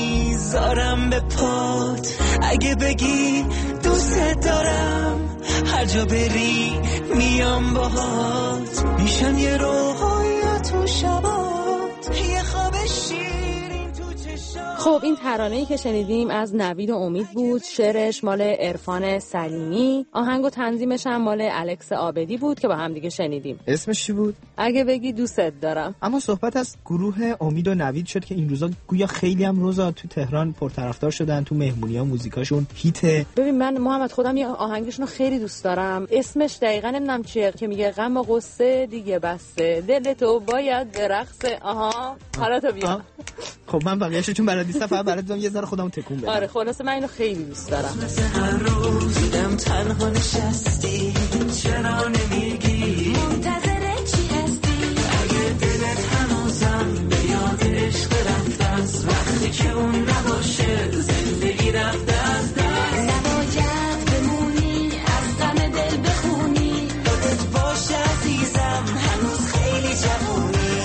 میذارم به پات اگه بگی دوست دارم، هر جا بری میام باهات، میشم یه روحایا تو شبات، یه خواب شیرین تو چشات. خب این ترانه‌ای که شنیدیم از نوید و امید بود، شعرش مال عرفان سلیمی، آهنگ و تنظیمش هم مال الکس عابدی بود که با هم دیگه شنیدیم. اسمش چی بود؟ اگه بگی دوست دارم. اما صحبت از گروه امید و نوید شد که این روزا گویا خیلی هم روزا تو تهران پرطرفدار شدن، تو مهمونی‌ها موزیکاشون هیته. ببین من محمد خودم یه آهنگشون رو خیلی دوست دارم، اسمش دقیقاً نمیدونم چیه که میگه غم و غصه دیگه بسته، دل تو باید برقصه. آها حالا تو بیا. خب من بقیه‌اشو چون بلد نیستم فقط برات یه ذره خودمو تکون بدم. آره خلاصه من اینو خیلی دوست دارم. هر روز دم تنها نشستی، چرا نمیگی منتظر چی هستی؟ اگه دلت هنوزم به یاد عشق رفته است، وقتی که اون نباشه زندگی رفته از دست، نباید بمونی از غم دل بخونی، خودت باشه عزیزم هنوز خیلی جوونی،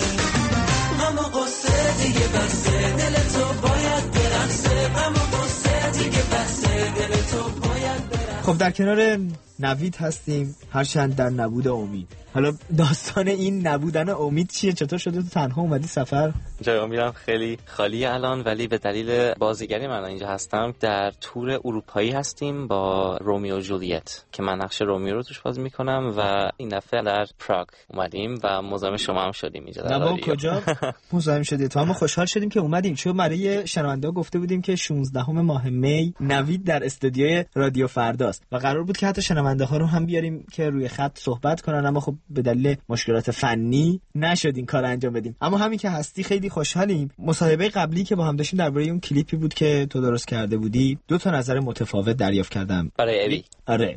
غم و غصه دیگه بسته، دل تو باید برقصه، غم و غصه دیگه بسته، دل تو باید برقصه. خب در کنار نوید هستیم، هرچند در نبود امید. حالا داستان این نبودن امید چیه؟ چطور شده تو تنها اومدی سفر؟ جای امیدم خیلی خالی الان، ولی به دلیل بازیگری من اینجا هستم. در تور اروپایی هستیم با رومیو و جولیت که من نقش رومیو رو توش بازی میکنم و این دفعه در پراگ اومدیم و مزاحم شما هم شدیم اینجا در رادیو. کجا مزاحم شدی؟ تو هم خوشحال شدیم که اومدیم، چون برای شنونده گفته بودیم که شانزدهم ماه می نوید در استودیوی رادیو فرداست و قرار بود که حتی شنونده ها رو هم بیاریم که روی خط صحبت کنن، اما خب به دلیل مشکلات فنی نشد این کار انجام بدیم. اما همین که هستی خیلی خوشحالیم. مصاحبه قبلی که با هم داشتیم درباره اون کلیپی بود که تو درست کرده بودی، دو تا نظر متفاوت دریافت کردم برای ابی. آره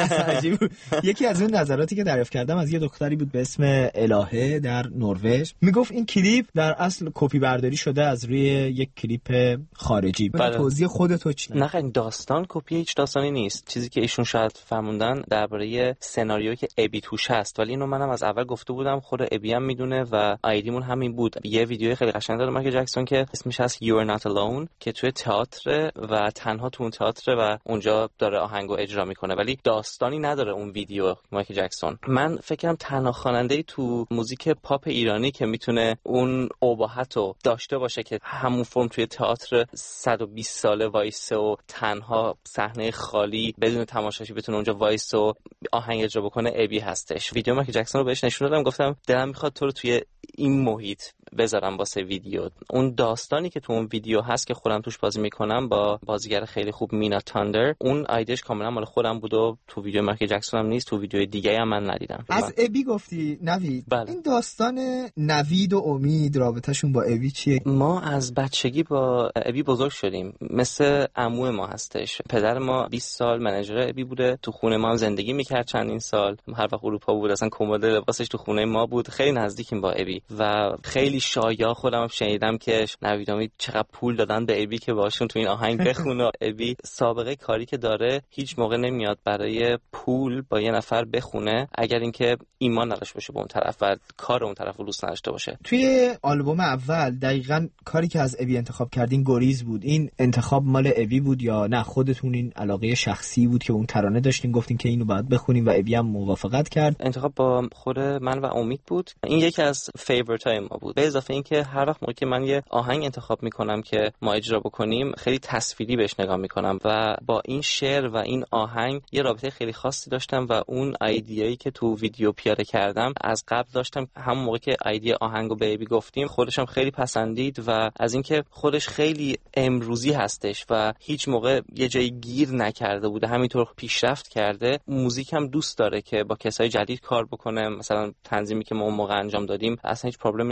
یکی از اون نظراتی که دریافت کردم از یه دختری بود به اسم الهه در نروژ، میگفت این کلیپ در اصل کپی برداری شده از روی یک کلیپ خارجی. بله. توضیح خودت چیه؟ نه این داستان کپی هیچ داستانی نیست. چیزی که ایشون شاید فهموندن درباره سناریویی که ابی توش هست، ولی اینو منم از اول گفته بودم، خود ابی هم میدونه و آیدیمون همین بود. یه ویدیو خیلی قشنگ داره مایکل جکسون که اسمش هست You Are Not Alone که توی تئاتر و تنها تو اون تئاتر و اونجا داره آهنگو اجرا میکنه، ولی داستانی نداره اون ویدیو مایکل جکسون. من فکرم تنها خواننده‌ای تو موزیک پاپ ایرانی که میتونه اون اباحتو داشته باشه که همون فرم توی تئاتر صد و بیست ساله وایسه و تنها صحنه خالی بدون تماشاچی بتونه اونجا وایسه و آهنگ اجرا بکنه ابی هستش. ویدیو مایکل جکسون رو بهش نشون دادم، گفتم دلم میخواد تو رو توی این محیط بذارم واسه ویدیو. اون داستانی که تو اون ویدیو هست که خودم توش بازی میکنم با بازیگر خیلی خوب مینا تاندر، اون ایدهش کاملا مال خودم بود و تو ویدیو مایکل جکسون هم نیست، تو ویدیو دیگه هم من ندیدم. از ابی گفتی نوید؟ بله. این داستان نوید و امید رابطهشون با ابی چیه؟ ما از بچگی با ابی بزرگ شدیم، مثل عمو ما هستش. پدر ما بیست سال منیجر ابی بوده، تو خونه ما هم زندگی میکرد چندین سال، هر وقت اروپا بود اصلا کمد لباسش تو خونه ما بود. خیلی نزدیکیم با ابی و خیلی شایا خودم شنیدم که نوید امید چقدر پول دادن به ابی که باشون تو این آهنگ بخونه. ابی سابقه کاری که داره هیچ موقع نمیاد برای پول با یه نفر بخونه اگر اینکه ایمان نداشته باشه به اون طرف و کار اون طرف رو دوست نداشته باشه. توی آلبوم اول دقیقاً کاری که از ابی انتخاب کردین گریز بود. این انتخاب مال ابی بود یا نه خودتون این علاقه شخصی بود که اون ترانه داشتین گفتین که اینو باید بخونیم و ابی هم موافقت کرد؟ انتخاب با خود من و امید بود. این یکی از فیوریت های ما بود. به اضافه اینکه هر وقت موقعی که من یه آهنگ انتخاب میکنم که ما اجرا بکنیم خیلی تصویری بهش نگاه میکنم و با این شعر و این آهنگ یه رابطه خیلی خاصی داشتم و اون ایده‌ای که تو ویدیو پیاده کردم از قبل داشتم. همون موقع که ایده آهنگو به ابی گفتیم خودش هم خیلی پسندید و از اینکه خودش خیلی امروزی هستش و هیچ موقع یه جایی گیر نکرده بوده، همینطور پیشرفت کرده. موزیک هم دوست داره که با کسای جدید کار بکنه. مثلا تنظیمی که ما اون موقع انجام دادیم اصلا هیچ پروبلمی نداشت با این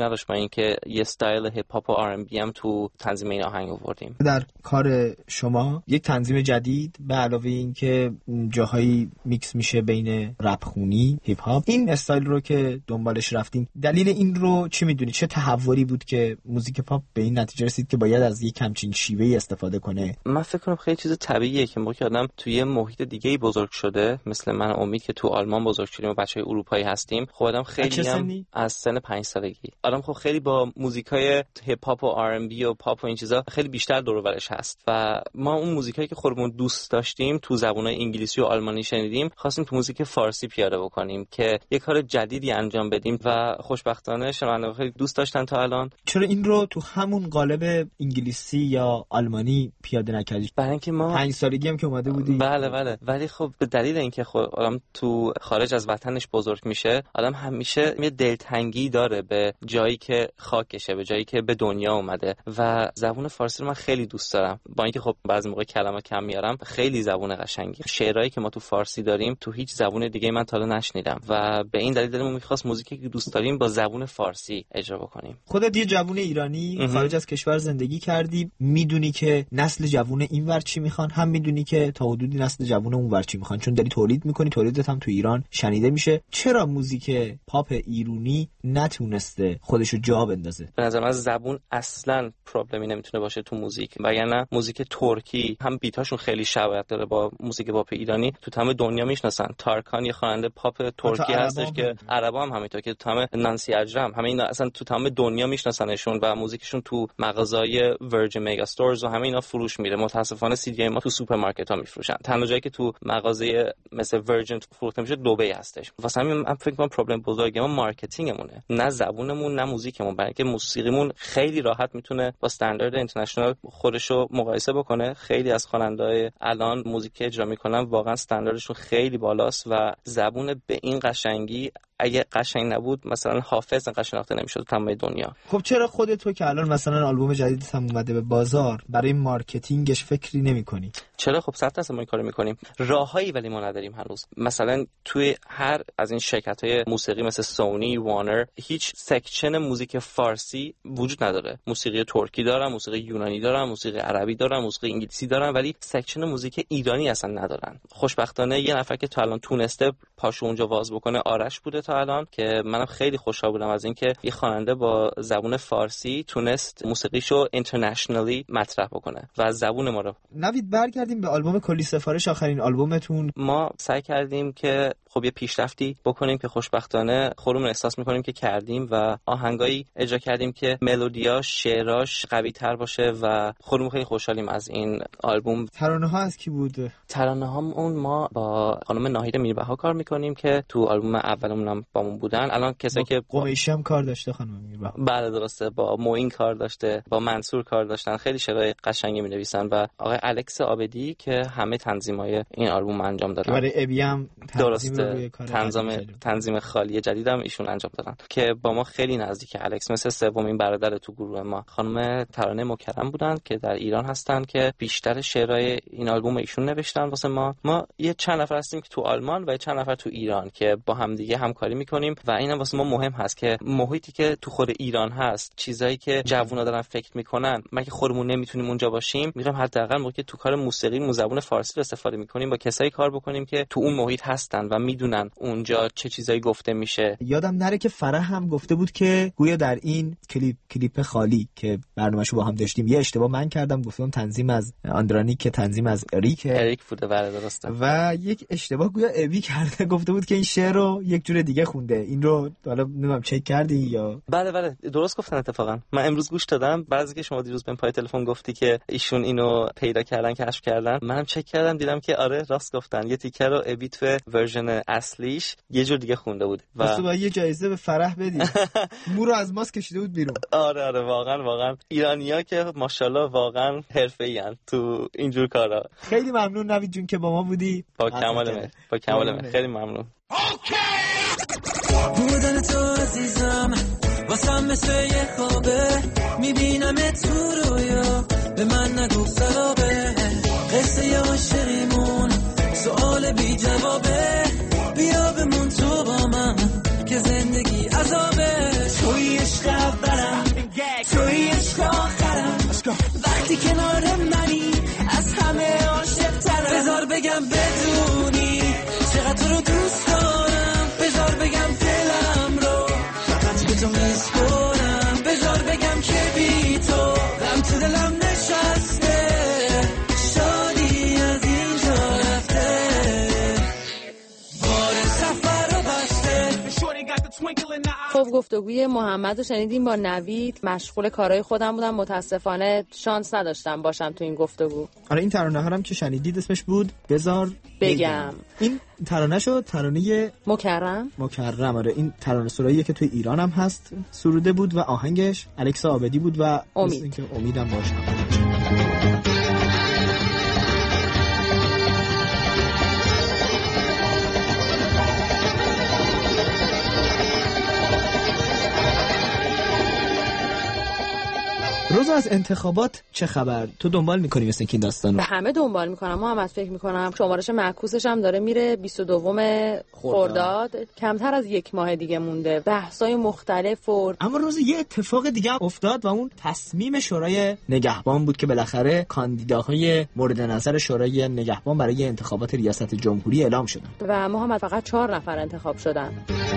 که یه استایل هیپ هاپ و آر ام بی هم تو تنظیم این آهنگ آوردیم. در کار شما یک تنظیم جدید به علاوه این که جاهایی میکس میشه بین رپ خونی هیپ هاپ، این استایل رو که دنبالش رفتین، دلیل این رو چی میدونی؟ چه تحولی بود که موزیک پاپ به این نتیجه رسید که باید از یک همچین شیوهی استفاده کنه؟ من فکر کنم خیلی چیز طبیعیه که موقعی آدم توی محیط دیگه‌ای بزرگ شده، مثل من امید که تو آلمان بزرگ شدیم و بچهای اروپایی هستیم، خب آدم خیلی هم از سن پنج سالگی آدم خب خیلی با موزیکای هیپ هاپ و آر ام بی و پاپ و این چیزا خیلی بیشتر دور و برش هست و ما اون موزیکایی که خودمون دوست داشتیم تو زبان‌های انگلیسی و آلمانی شنیدیم، خواستیم تو موزیک فارسی پیاده بکنیم که یه کار جدیدی انجام بدیم و خوشبختانه شنونده‌ها خیلی دوست داشتن تا الان. چرا این رو تو همون قالب انگلیسی یا آلمانی پیاده نکردید؟ برای اینکه ما پنج سالگی هم که اومده بودی. بله بله، ولی خب به دلیل اینکه خب آدم تو خارج از وطنش بزرگ میشه، آدم همیشه یه دلتنگی داره به جایی که خاکشه، به جایی که به دنیا اومده و زبان فارسی رو من خیلی دوست دارم. با اینکه خب بعضی موقع کلمه کم میارم، خیلی زبان قشنگی. شعرهایی که ما تو فارسی داریم تو هیچ زبان دیگه من تا حالا نشنیدم و به این دلیل دلمون می‌خواست موزیکی که دوست داریم با زبان فارسی اجرا بکنیم. خودت یه جوون ایرانی خارج از کشور زندگی کردی، میدونی که نسل جوون اینور چی میخوان، هم میدونی که تا حدودی نسل جوون اونور چی میخوان، چون داری تولید میکنی، تولیدت هم تو ایران شنیده میشه. چرا موزیک پاپ ایرانی نتونسته خودشو جا بندازه؟ به نظر من زبون اصلا پرابلمی نمیتونه باشه تو موزیک، وگرنه موزیک ترکی هم بیتاشون خیلی شباهت داره با موزیک پاپ ایرانی، تو تمام دنیا میشناسن. تارکان یه خواننده پاپ ترکی هستش که عربا هم همینطور، که تمام نانسی اجرم همه اینا اصلا تو تمام دنیا میشناسنشون و موزیکشون تو مغازهای ورجن مگا استورز و همه اینا فروش میره. متاسفانه سی دی ما تو سوپرمارکت ها میفروشن. تنها جایی که تو مغازه مثل ورجن فروخته میشه دبی هستش. واسه همین من فکر کنم پرابلم بزرگی ما مارکتینگمونه، نه زبونمون نه موزیکمون. برای اینکه موسیقیمون خیلی راحت میتونه با استاندارد اینترنشنال خودشو مقایسه بکنه. خیلی از خواننده‌های الان موزیک اجرا میکنن واقعا استانداردشون خیلی بالاست و زبون به این قشنگی اگه قشنگ نبود مثلا حافظ قشنگ شناخته نمیشد تو تمام دنیا. خب چرا خودت تو که الان مثلا آلبوم جدیدت هم اومده به بازار، برای مارکتینگش فکری نمی‌کنی؟ چرا؟ خب صد درصد ما این کارو می‌کنیم. راههایی ولی ما نداریم هنوز. مثلا توی هر از این شرکت‌های موسیقی مثل سونی، وارنر، هیچ سکشن موزیک فارسی وجود نداره. موسیقی ترکی دارن، موسیقی یونانی دارن، موسیقی عربی دارن، موسیقی انگلیسی دارن، ولی سکشن موزیک ایرانی اصلا ندارن. خوشبختانه یه نفر که تا الان تونسته پاشو اونجا واز بکنه آرش بوده تا الان، که منم خیلی خوشحال بودم از اینکه یه خواننده با زبان فارسی تونست موسیقیشو اینترنشنالی مطرح بکنه و از زبون ما رو. نوید برگردیم به آلبوم کلی سفارش، آخرین آلبومتون. ما سعی کردیم که خب یه پیشرفتی بکنیم که خوشبختانه خودمون احساس می‌کنیم که کردیم و آهنگایی اجرا کردیم که ملودیاش، شعراش قوی‌تر باشه و خودمون خیلی خوشحالیم از این آلبوم. ترانه‌ها از کی بود؟ ترانه‌هامون ما با خانم ناهید میربها کار می‌کنیم که تو آلبوم اولمون هم بامون بودن. الان کسایی که قمیشی هم کار داشته خانم میربها. بله درسته، با موین کار داشته، با منصور کار داشتن، خیلی شعرهای قشنگی می‌نویسن و آقای الکس عابدی که همه تنظیمای این آلبوم انجام دادن. برای ابی هم درسته تنظیم تنظیم خالی جدیدم ایشون انجام دادن که با ما خیلی نزدیک. الکس مثل سومین برادر تو گروه ما. خانم ترانه مکرم بودن که در ایران هستن که بیشتر شعرهای این آلبوم ایشون نوشتن واسه ما. ما یه چند نفر هستیم که تو آلمان و یه چند نفر تو ایران که با هم دیگه همکاری میکنیم و اینم واسه ما مهم هست که محیطی که تو خود ایران هست، چیزایی که جوونا دارن فکر میکنن، ما که خودمون نمیتونیم اونجا باشیم، میگم حداقل موقعی که تو کار موسیقی مو زبان فارسی رو استفاده میکنیم با کسایی کار بکنیم که تو اون محیط هستن و میدونن اونجا چه چیزایی گفته میشه. یادم نره که فرح هم گفته بود که گویا در این کلیپ کلیپ خالی که برنامه‌شو با هم داشتیم یه اشتباه من کردم، گفتم تنظیم از آندرانیک که تنظیم از اریک اریک بوده. بله درسته. و یک اشتباه گویا ابی کرده، گفته بود که این شعر رو یک جور دیگه خونده. این رو حالا نمیدونم چک کردی یا؟ بله بله درست گفتن. اتفاقا من امروز گوش دادم، بعضی که شما دیروز بهم پای تلفن گفتی که ایشون اینو پیدا کردن، کشف کردن، منم چک کردم دیدم که آره راست گفتن. یه تیکر رو ابی تو ورژن اصلیش یه جور دیگه خونده بود و تو با یه جایزه به فرح بدی. مو رو از ماست کشیده بود بیرون. آره آره واقعا واقعا ایرانی‌ها که ماشاءالله واقعا حرفه‌این تو اینجور کارا. خیلی ممنون نوید جون که با ما بودی. با کمال من با کمال من خیلی ممنون. بودن تو عزیزم واسم مثل یه خوابه، میبینم تو رویا به من نگو خرابه، قصه عاشقیمون سوال بی جوابه، بیا بمون تو با من که زندگی عذابه، توی عشق اولم توی عشق آخرم وقتی کنار منی از همه عاشق ترم بذار بگم بدونی چقدر تو رو دوست دارم بذار بگم دلم رو فقط به تو میسپرم بذار بگم که بی تو غم تو دلم نشسته شادی از اینجا رفته بار سفر رو بسته. خب گفتگوی محمد رو شنیدیم با نوید. مشغول کارهای خودم بودم، متاسفانه شانس نداشتم باشم تو این گفتگو. آره این ترانه هم که شنیدید اسمش بود بذار بگم, بگم. این ترانه شد ترانه مکرم مکرم. آره این ترانه سراییه که توی ایران هم هست سروده بود و آهنگش الکسا عابدی بود و امید که امیدم باشه. روز از انتخابات چه خبر؟ تو دنبال می‌کنی مثل این داستانو؟ به همه دنبال می‌کنم. محمد فکر می‌کنم شمارش معکوسش هم داره میره بیست و دوم خرداد. کمتر از یک ماه دیگه مونده. بحث‌های مختلف و اما روز یه اتفاق دیگه افتاد و اون تصمیم شورای نگهبان بود که بالاخره کاندیداهای مورد نظر شورای نگهبان برای انتخابات ریاست جمهوری اعلام شدن. و محمد فقط چهار نفر انتخاب شدن.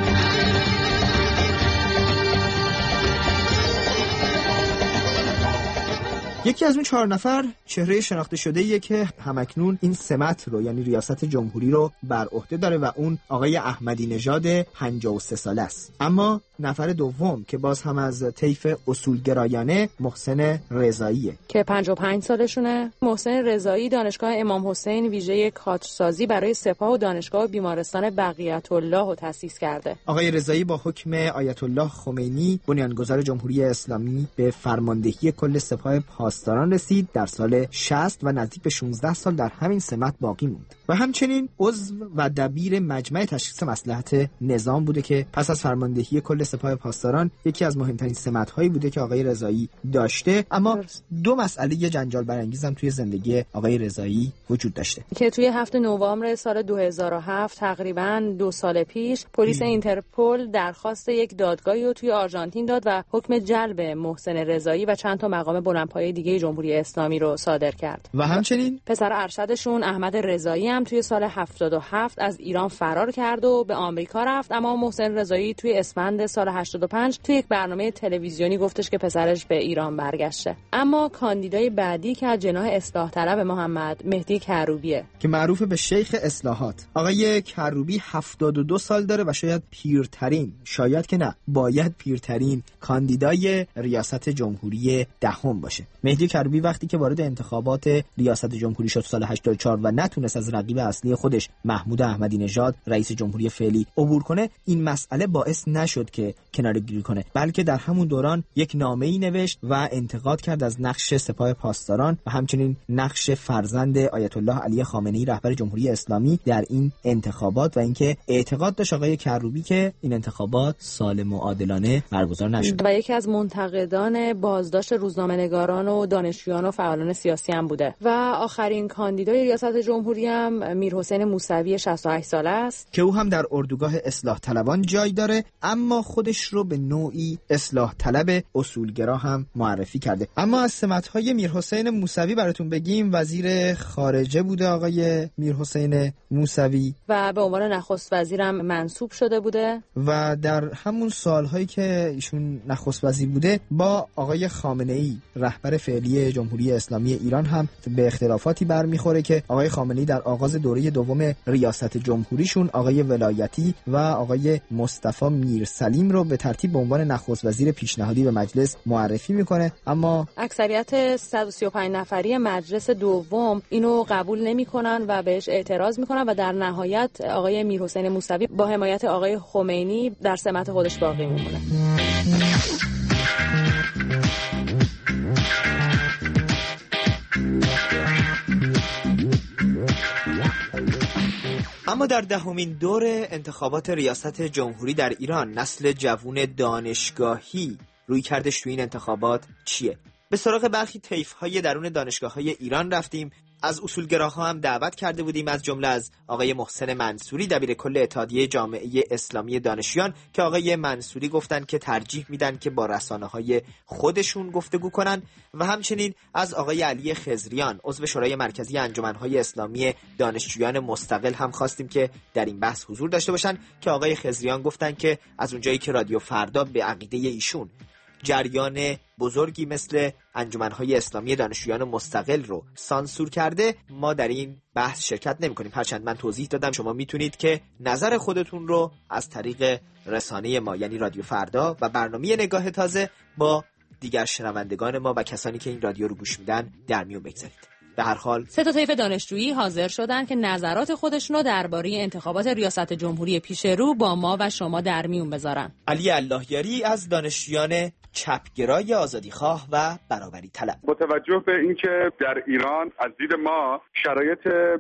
یکی از اون چهار نفر چهره شناخته شده‌ایه که همکنون این سمت رو یعنی ریاست جمهوری رو بر عهده داره و اون آقای احمدی نژاد پنجاه و سه ساله است. اما نفر دوم که باز هم از طیف اصولگرایانه محسن رضاییه که پنجاه و پنج سالشونه. محسن رضایی دانشگاه امام حسین ویژه کادرسازی برای سپاه و دانشگاه بیمارستان بقیت الله رو تأسیس کرده. آقای رضایی با حکم آیت الله خمینی بنیانگذار جمهوری اسلامی به فرماندهی کل سپاه پاسداران رسید. در سال شصت و نزدیک به شانزده سال در همین سمت باقی موند و همچنین عضو و دبیر مجمع تشخیص مصلحت نظام بوده که پس از فرماندهی کل سپاه پاسداران یکی از مهمترین سمت‌هایی بوده که آقای رضایی داشته. اما دو مسئله جنجال برانگیز هم توی زندگی آقای رضایی وجود داشته که توی هفتم نوامبر سال دو هزار و هفت تقریباً دو سال پیش پلیس اینترپل درخواست یک دادگاهی رو توی آرژانتین داد و حکم جلب محسن رضایی و چند تا مقام بلندپایه دیگه جمهوری اسلامی رو صادر کرد. و همچنین پسر ارشدشون احمد رضایی هم توی سال هفتاد و هفت از ایران فرار کرد و به آمریکا رفت. اما محسن رضایی توی اسفند سال هشتاد و پنج توی یک برنامه تلویزیونی گفتش که پسرش به ایران برگشته. اما کاندیدای بعدی که از جناح اصلاح طلب محمد مهدی کروبیه که معروف به شیخ اصلاحات. آقای کروبی هفتاد و دو سال داره و شاید پیرترین، شاید که نه باید پیرترین کاندیدای ریاست جمهوری دهم باشه. مهدی کروبی وقتی که وارد انتخابات ریاست جمهوری شد سال هشتاد و چهار و نتونست از رقیب اصلی خودش محمود احمدی نژاد رئیس جمهوری فعلی عبور کنه، این مسئله باعث نشد که کناره‌گیری کنه، بلکه در همون دوران یک نامه‌ای نوشت و انتقاد کرد از نقش سپاه پاسداران و همچنین نقش فرزند آیت الله علی خامنه‌ای رهبر جمهوری اسلامی در این انتخابات و اینکه اعتقاد داشت آقای کروبی که این انتخابات سالم و عادلانه برگزار نشد. و یکی از منتقدان بازداشت روزنامه‌نگاران و دانشجویان و فعالان سیاسی هم بوده. و آخرین کاندیدای ریاست جمهوری هم میرحسین موسوی شصت و هشت ساله است که او هم در اردوگاه اصلاح طلبان جای داره، اما خودش رو به نوعی اصلاح طلب اصولگرا هم معرفی کرده. اما از سمت‌های میرحسین موسوی براتون بگیم، وزیر خارجه بوده آقای میرحسین موسوی و به عنوان نخست وزیرم منصوب شده بوده و در همون سال‌هایی که ایشون نخست وزیر بوده با آقای خامنه‌ای رهبر فعلی جمهوری اسلامی ایران هم به اختلافاتی برمیخوره که آقای خامنه‌ای در آغاز دوره دوم ریاست جمهوریشون آقای ولایتی و آقای مصطفی میرسلیم رو به ترتیب به عنوان نخست وزیر پیشنهادی به مجلس معرفی میکنه، اما اکثریت صد و سی و پنج نفری مجلس دوم اینو قبول نمیکنن و بهش اعتراض میکنن و در نهایت آقای میرحسین موسوی با حمایت آقای خمینی در سمت خودش باقی میمونه. اما در دهمین دور انتخابات ریاست جمهوری در ایران نسل جوون دانشگاهی روی کردش توی این انتخابات چیه؟ به سراغ برخی طیف‌های درون دانشگاه‌های ایران رفتیم، از اصولگراها هم دعوت کرده بودیم، از جمله از آقای محسن منصوری دبیر کل اتحادیه جامعه اسلامی دانشجویان که آقای منصوری گفتن که ترجیح میدن که با رسانه‌های خودشون گفتگو کنن و همچنین از آقای علی خضریان عضو شورای مرکزی انجمن‌های اسلامی دانشجویان مستقل هم خواستیم که در این بحث حضور داشته باشن که آقای خضریان گفتن که از اونجایی که رادیو فردا به عقیده ایشون جریان بزرگی مثل انجمن‌های اسلامی دانشجویان مستقل رو سانسور کرده، ما در این بحث شرکت نمی‌کنیم. هرچند من توضیح دادم شما میتونید که نظر خودتون رو از طریق رسانه ما یعنی رادیو فردا و برنامه نگاه تازه با دیگر شنوندگان ما و کسانی که این رادیو رو گوش میدن در میون بگذارید. به هر حال سه تا طیف دانشجویی حاضر شدن که نظرات خودشون رو درباره انتخابات ریاست جمهوری پیش رو با ما و شما در میون بذارن. علی اللهیاری از دانشجویان چپگرای آزادیخواه و برابری طلب: با توجه به اینکه در ایران از دید ما شرایط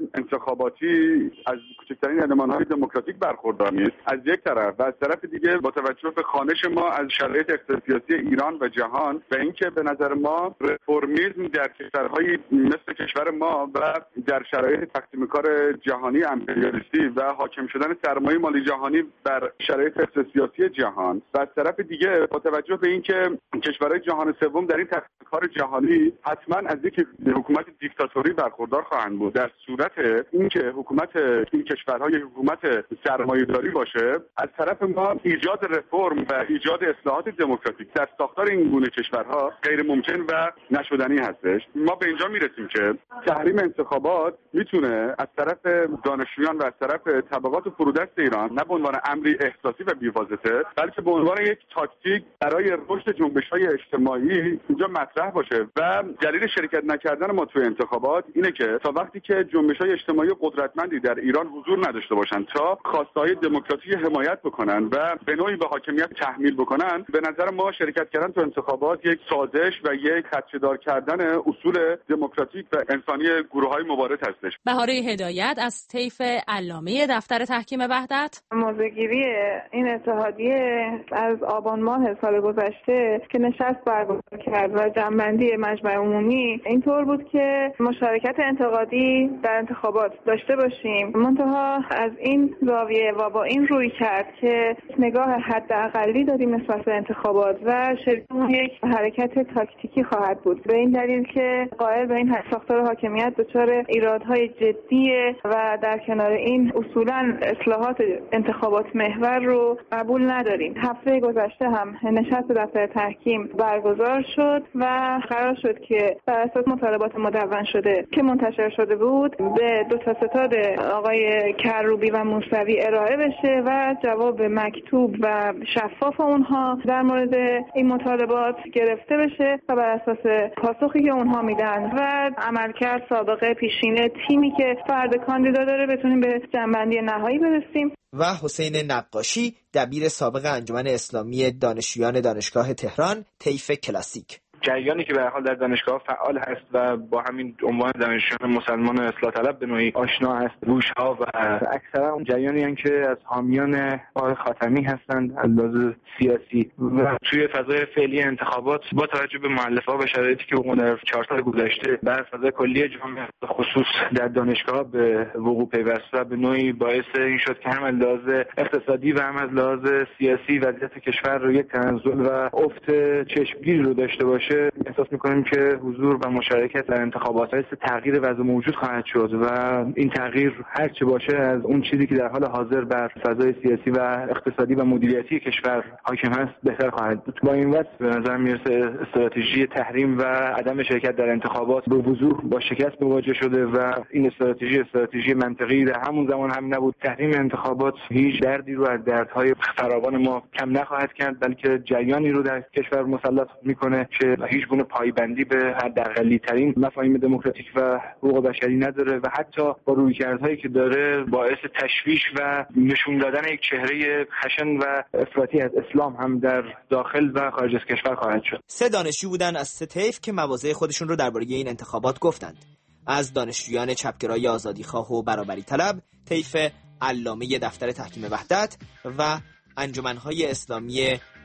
انتخاباتی از کوچکترین المان‌های دموکراتیک برخوردار نیست از یک طرف و از طرف دیگه با توجه به خوانش ما از شرایط اقتصادی ایران و جهان و اینکه به نظر ما رفرمیسم در کشورهای مثل کشور ما و در شرایط تقسیم کار جهانی امپریالیستی و حاکم شدن سرمایه مالی جهانی بر شرایط اقتصادی جهان و از طرف دیگه با توجه به اینکه کشورهای جهان سوم در این تقسیم کار جهانی حتما از یک حکومت دیکتاتوری برخوردار خواهند بود، در صورت اینکه حکومت این کشورها یک حکومت سرمایه‌داری باشه، از طرف ما ایجاد رفرم و ایجاد اصلاحات دموکراتیک در ساختار این گونه کشورها غیر ممکن و نشدنی هستش. ما به اینجا میرسیم که تحریم انتخابات میتونه از طرف دانشجویان و از طرف طبقات فرودست ایران نه به عنوان امری احساسی و بی‌واسطه بلکه به عنوان یک تاکتیک برای رشد جنبش‌های اجتماعی اینجا مطرح باشه و دلیل شرکت نکردن ما توی انتخابات اینه که تا وقتی که جنبش‌های اجتماعی قدرتمندی در ایران حضور نداشته باشن تا خواسته‌های دموکراتیک حمایت بکنن و به نوعی به حاکمیت تحمیل بکنن، به نظر ما شرکت کردن تو انتخابات یک سازش و یک خدشه‌دار کردن اصول دموکراتیک و انسانی گروه‌های مبارز هستش. بهاره هدایت از طیف علامه دفتر تحکیم وحدت: موضوعگیری این اتحادیه از آبان ماه سال گذشته که نشست برگزار کرد و جمع‌بندی مجمع عمومی اینطور بود که مشارکت انتقادی در انتخابات داشته باشیم، منتها از این زاویه و با این روی کرد که نگاه حداقلی داریم نسبت به انتخابات و شرکتمون یک حرکت تاکتیکی خواهد بود، به این دلیل که قائل به این ساختار حاکمیت دچار ایرادهای جدیه و در کنار این اصولاً اصلاحات انتخابات محور رو قبول نداریم. هفته گذشته هم نشست دفتر تحکیم برگزار شد و قرار شد که بر اساس مطالبات مدون شده که منتشر شده بود به دو تا ستاد آقای کروبی و موسوی ارائه بشه و جواب مکتوب و شفاف اونها در مورد این مطالبات گرفته بشه و بر اساس پاسخی که اونها میدن و عملکرد سابقه پیشینه تیمی که فرد کاندیدا داره بتونیم به جنبندی نهایی برسیم. و حسین نقاشی دبیر سابق انجمن اسلامی دانشجویان دانشگاه تهران طیف کلاسیک: جریانی که به هر حال در دانشگاه فعال هست و با همین عنوان دانشجویان مسلمان اصلاح طلب به نوعی آشنا هست، گوش‌ها و اکثرا اون جریانی هستند که از حامیان آقای خاتمی هستند از لحاظ سیاسی و توی فضای فعلی انتخابات با توجه به مؤلفه‌ها و شرایطی که اون در چهار سال گذشته بر فضای کلی جامعه خصوص در دانشگاه به وقوع پیوست و به نوعی باعث این شد که هم از لحاظ اقتصادی و هم از لحاظ سیاسی وضعیت کشور رو یک تنزل و افت چشمگیر رو داشته باشه، احساس می‌کنیم که حضور و مشارکت در انتخابات باعث تغییر وضع موجود خواهد شد و این تغییر هر چه باشه از اون چیزی که در حال حاضر بر فضای سیاسی و اقتصادی و مدیریتی کشور حاکم هست بهتر خواهد بود. با این وجه به نظر میرسه استراتژی تحریم و عدم شرکت در انتخابات به وضوح با شکست مواجه شده و این استراتژی استراتژی منطقی در همون زمان هم نبود. تحریم انتخابات هیچ دردی رو از دردهای فراوان ما کم نخواهد کرد، بلکه جریانی رو در کشور مسلط میکنه که هیچ گونه پایبندی به حداقلی ترین مفاهیم دموکراتیک و حقوق بشری نداره و حتی با رویکردهایی که داره باعث تشویش و نشون دادن یک چهره خشن و افراطی از اسلام هم در داخل و خارج از کشور خواهد شد. سه دانشجو بودن از سه طیف که مواضع خودشون رو درباره این انتخابات گفتند. از دانشجویان چپگرای آزادیخواه و برابری طلب، طیف علامه دفتر تحکیم وحدت و انجمن‌های اسلامی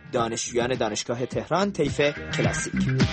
دانشجویان دانشگاه تهران طیف کلاسیک.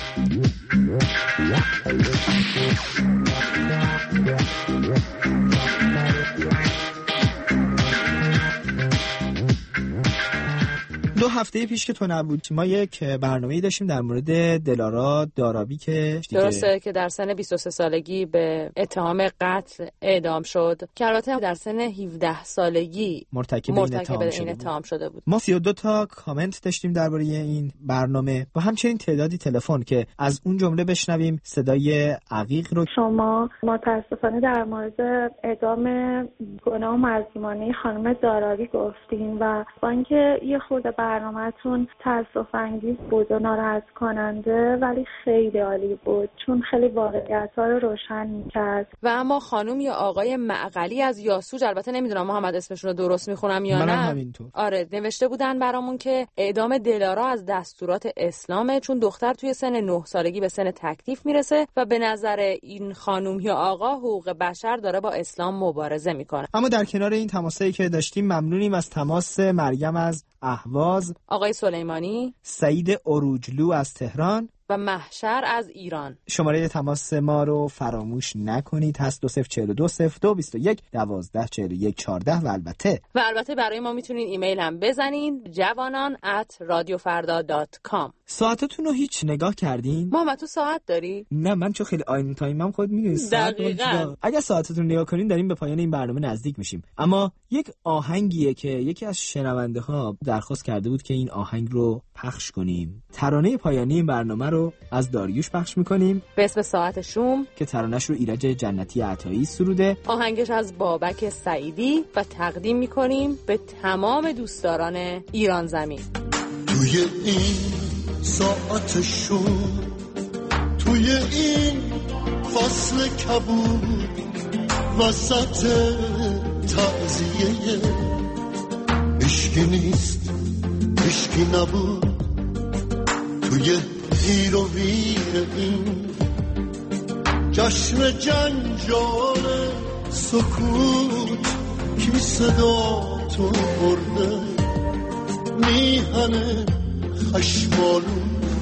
دو هفته پیش که تو نبود ما یک برنامه‌ای داشتیم در مورد دلارا دارابی که درسته که در سن بیست و سه سالگی به اتهام قتل اعدام شد که البته در سن هفده سالگی مرتکب, مرتکب این, این اتهام شده بود. ما سی و دو تا کامنت داشتیم درباره این برنامه و همچنین تعدادی تلفن که از اون جمله بشنویم صدای عقیق رو. شما متاسفانه در مورد اعدام گناه و مظلومانه خانم دارابی گفتین و با اینکه یه خورده برنامه‌تون تأسف انگیز بود و ناراحت کننده ولی خیلی عالی بود چون خیلی واقعیت‌ها رو روشن می‌کرد. و اما خانم یا آقای معقلی از یاسوج، البته نمیدونم محمد اسمشون رو درست میخونم یا منم نه، همینطور. آره نوشته بودن برامون که اعدام دلارا از دستورات اسلامه چون دختر توی سن نه سالگی به سن تکلیف میرسه و به نظر این خانم یا آقا حقوق بشر داره با اسلام مبارزه میکنه. اما در کنار این تماسایی که داشتیم ممنونیم از تماس مریم از اهواز، آقای سلیمانی، سعید اروجلو از تهران و محشر از ایران. شماره تماس ما رو فراموش نکنید، هست دو صفر چهل و دو صفر دو بیست و یک دوازده چهل و یک چهارده و البته و البته برای ما میتونید ایمیل هم بزنین جوانان ات رادیو فردا دات کام. ساعتتون رو هیچ نگاه کردین؟ محمد تو ساعت داری؟ نه من چون خیلی آین تایمم خود میدونی ساعت دقیقاً. اگر ساعتتون نگاه کنین داریم به پایان این برنامه نزدیک میشیم، اما یک آهنگیه که یکی از شنونده ها درخواست کرده بود که این آهنگ رو پخش کنیم. ترانه پایانی این برنامه رو از داریوش پخش میکنیم به اسم ساعت شوم که ترانه‌اش رو ایرج جنتی عطایی سروده، آهنگش از بابک سعیدی و تقدیم میکنیم به تمام دوستداران ایران زمین. توی این ساعت شوم، توی این فصل کبود، وسط تعزیه اشکی نیست اشکی نبود، توی هیر و ویر این جشن جنجال سکوت، کی صدا تو برده میهن خشمالو،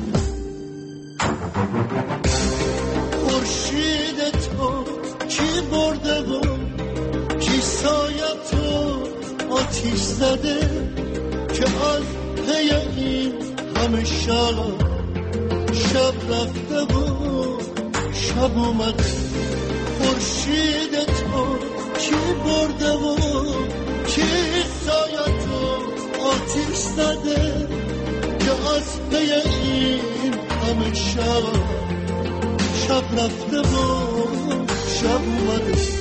خورشید تو کی برده و کی سایه تو آتیش زده که از پی این همه شب شب رفته و شب اومده، خورشید تو کی برده و کی سایه تو آتیش زده که از پی این همه شب شب رفته و شب اومده.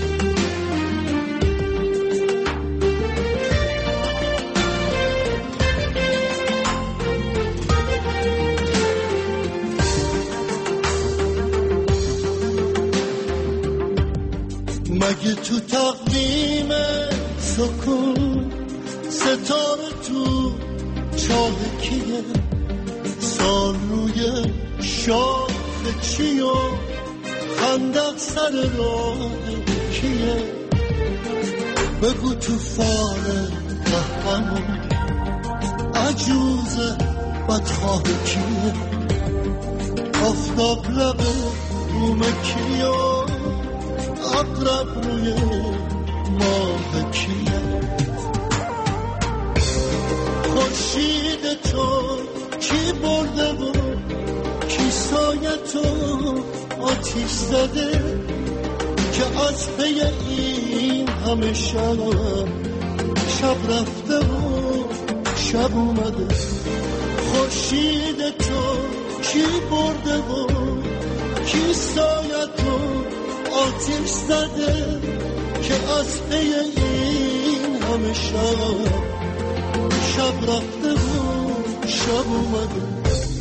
مگه تو تقویم سکون ستاره تو چاه کیه، سال روی شاخ چی و خندق سر راه کیه، بگو تو فال قهرمون عجوز بدخواه کیه، آفتاب لب روم کیه، اقرب روی ماه کیه، خورشید تو کی برده و کی سایه تو آتیش زده که از پی این همه شب شب رفته و شب اومده، خورشید تو کی برده و کی سایه تو آتیش زده که از پی این همه شب شب رفته و شب اومده.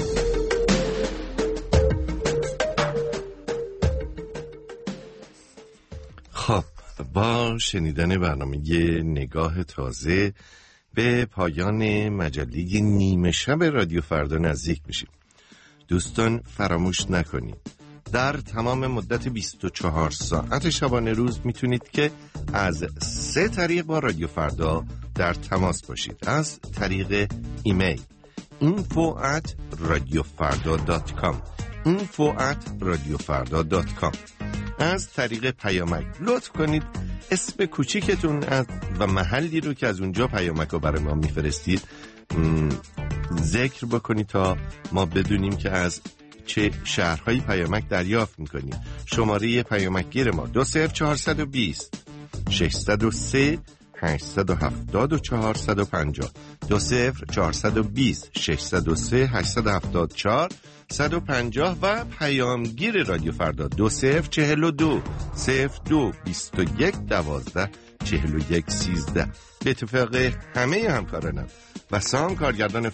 خب با شنیدن برنامه نگاه تازه به پایان مجله نیمه شب رادیو فردا نزدیک میشیم. دوستان فراموش نکنید در تمام مدت بیست و چهار ساعت شبانه روز میتونید که از سه طریق با رادیو فردا در تماس باشید. از طریق ایمیل، info at radiofarda دات کام info at radiofarda دات کام. از طریق پیامک لطف کنید اسم کوچیکتون از و محلی رو که از اونجا پیامک رو برای ما میفرستید ذکر بکنید تا ما بدونیم که از چه شهرهایی پیامک دریافت میکنید. شماره پیامکگیر ما دو صفر چهارصد و بیست ششصد و سه هشتصد و هفتاد و چهار صد و پنجاه دو صفر چهارصد و بیست ششصد و سه هشتصد و هفتاد و چهار صد و پنجاه و پیامگیر رادیو فردا دو صفر چهل و دو صفر دو بیست و یک دوازده چهل و یک سیزده. به اتفاق همه همکارانم و سام کارگردان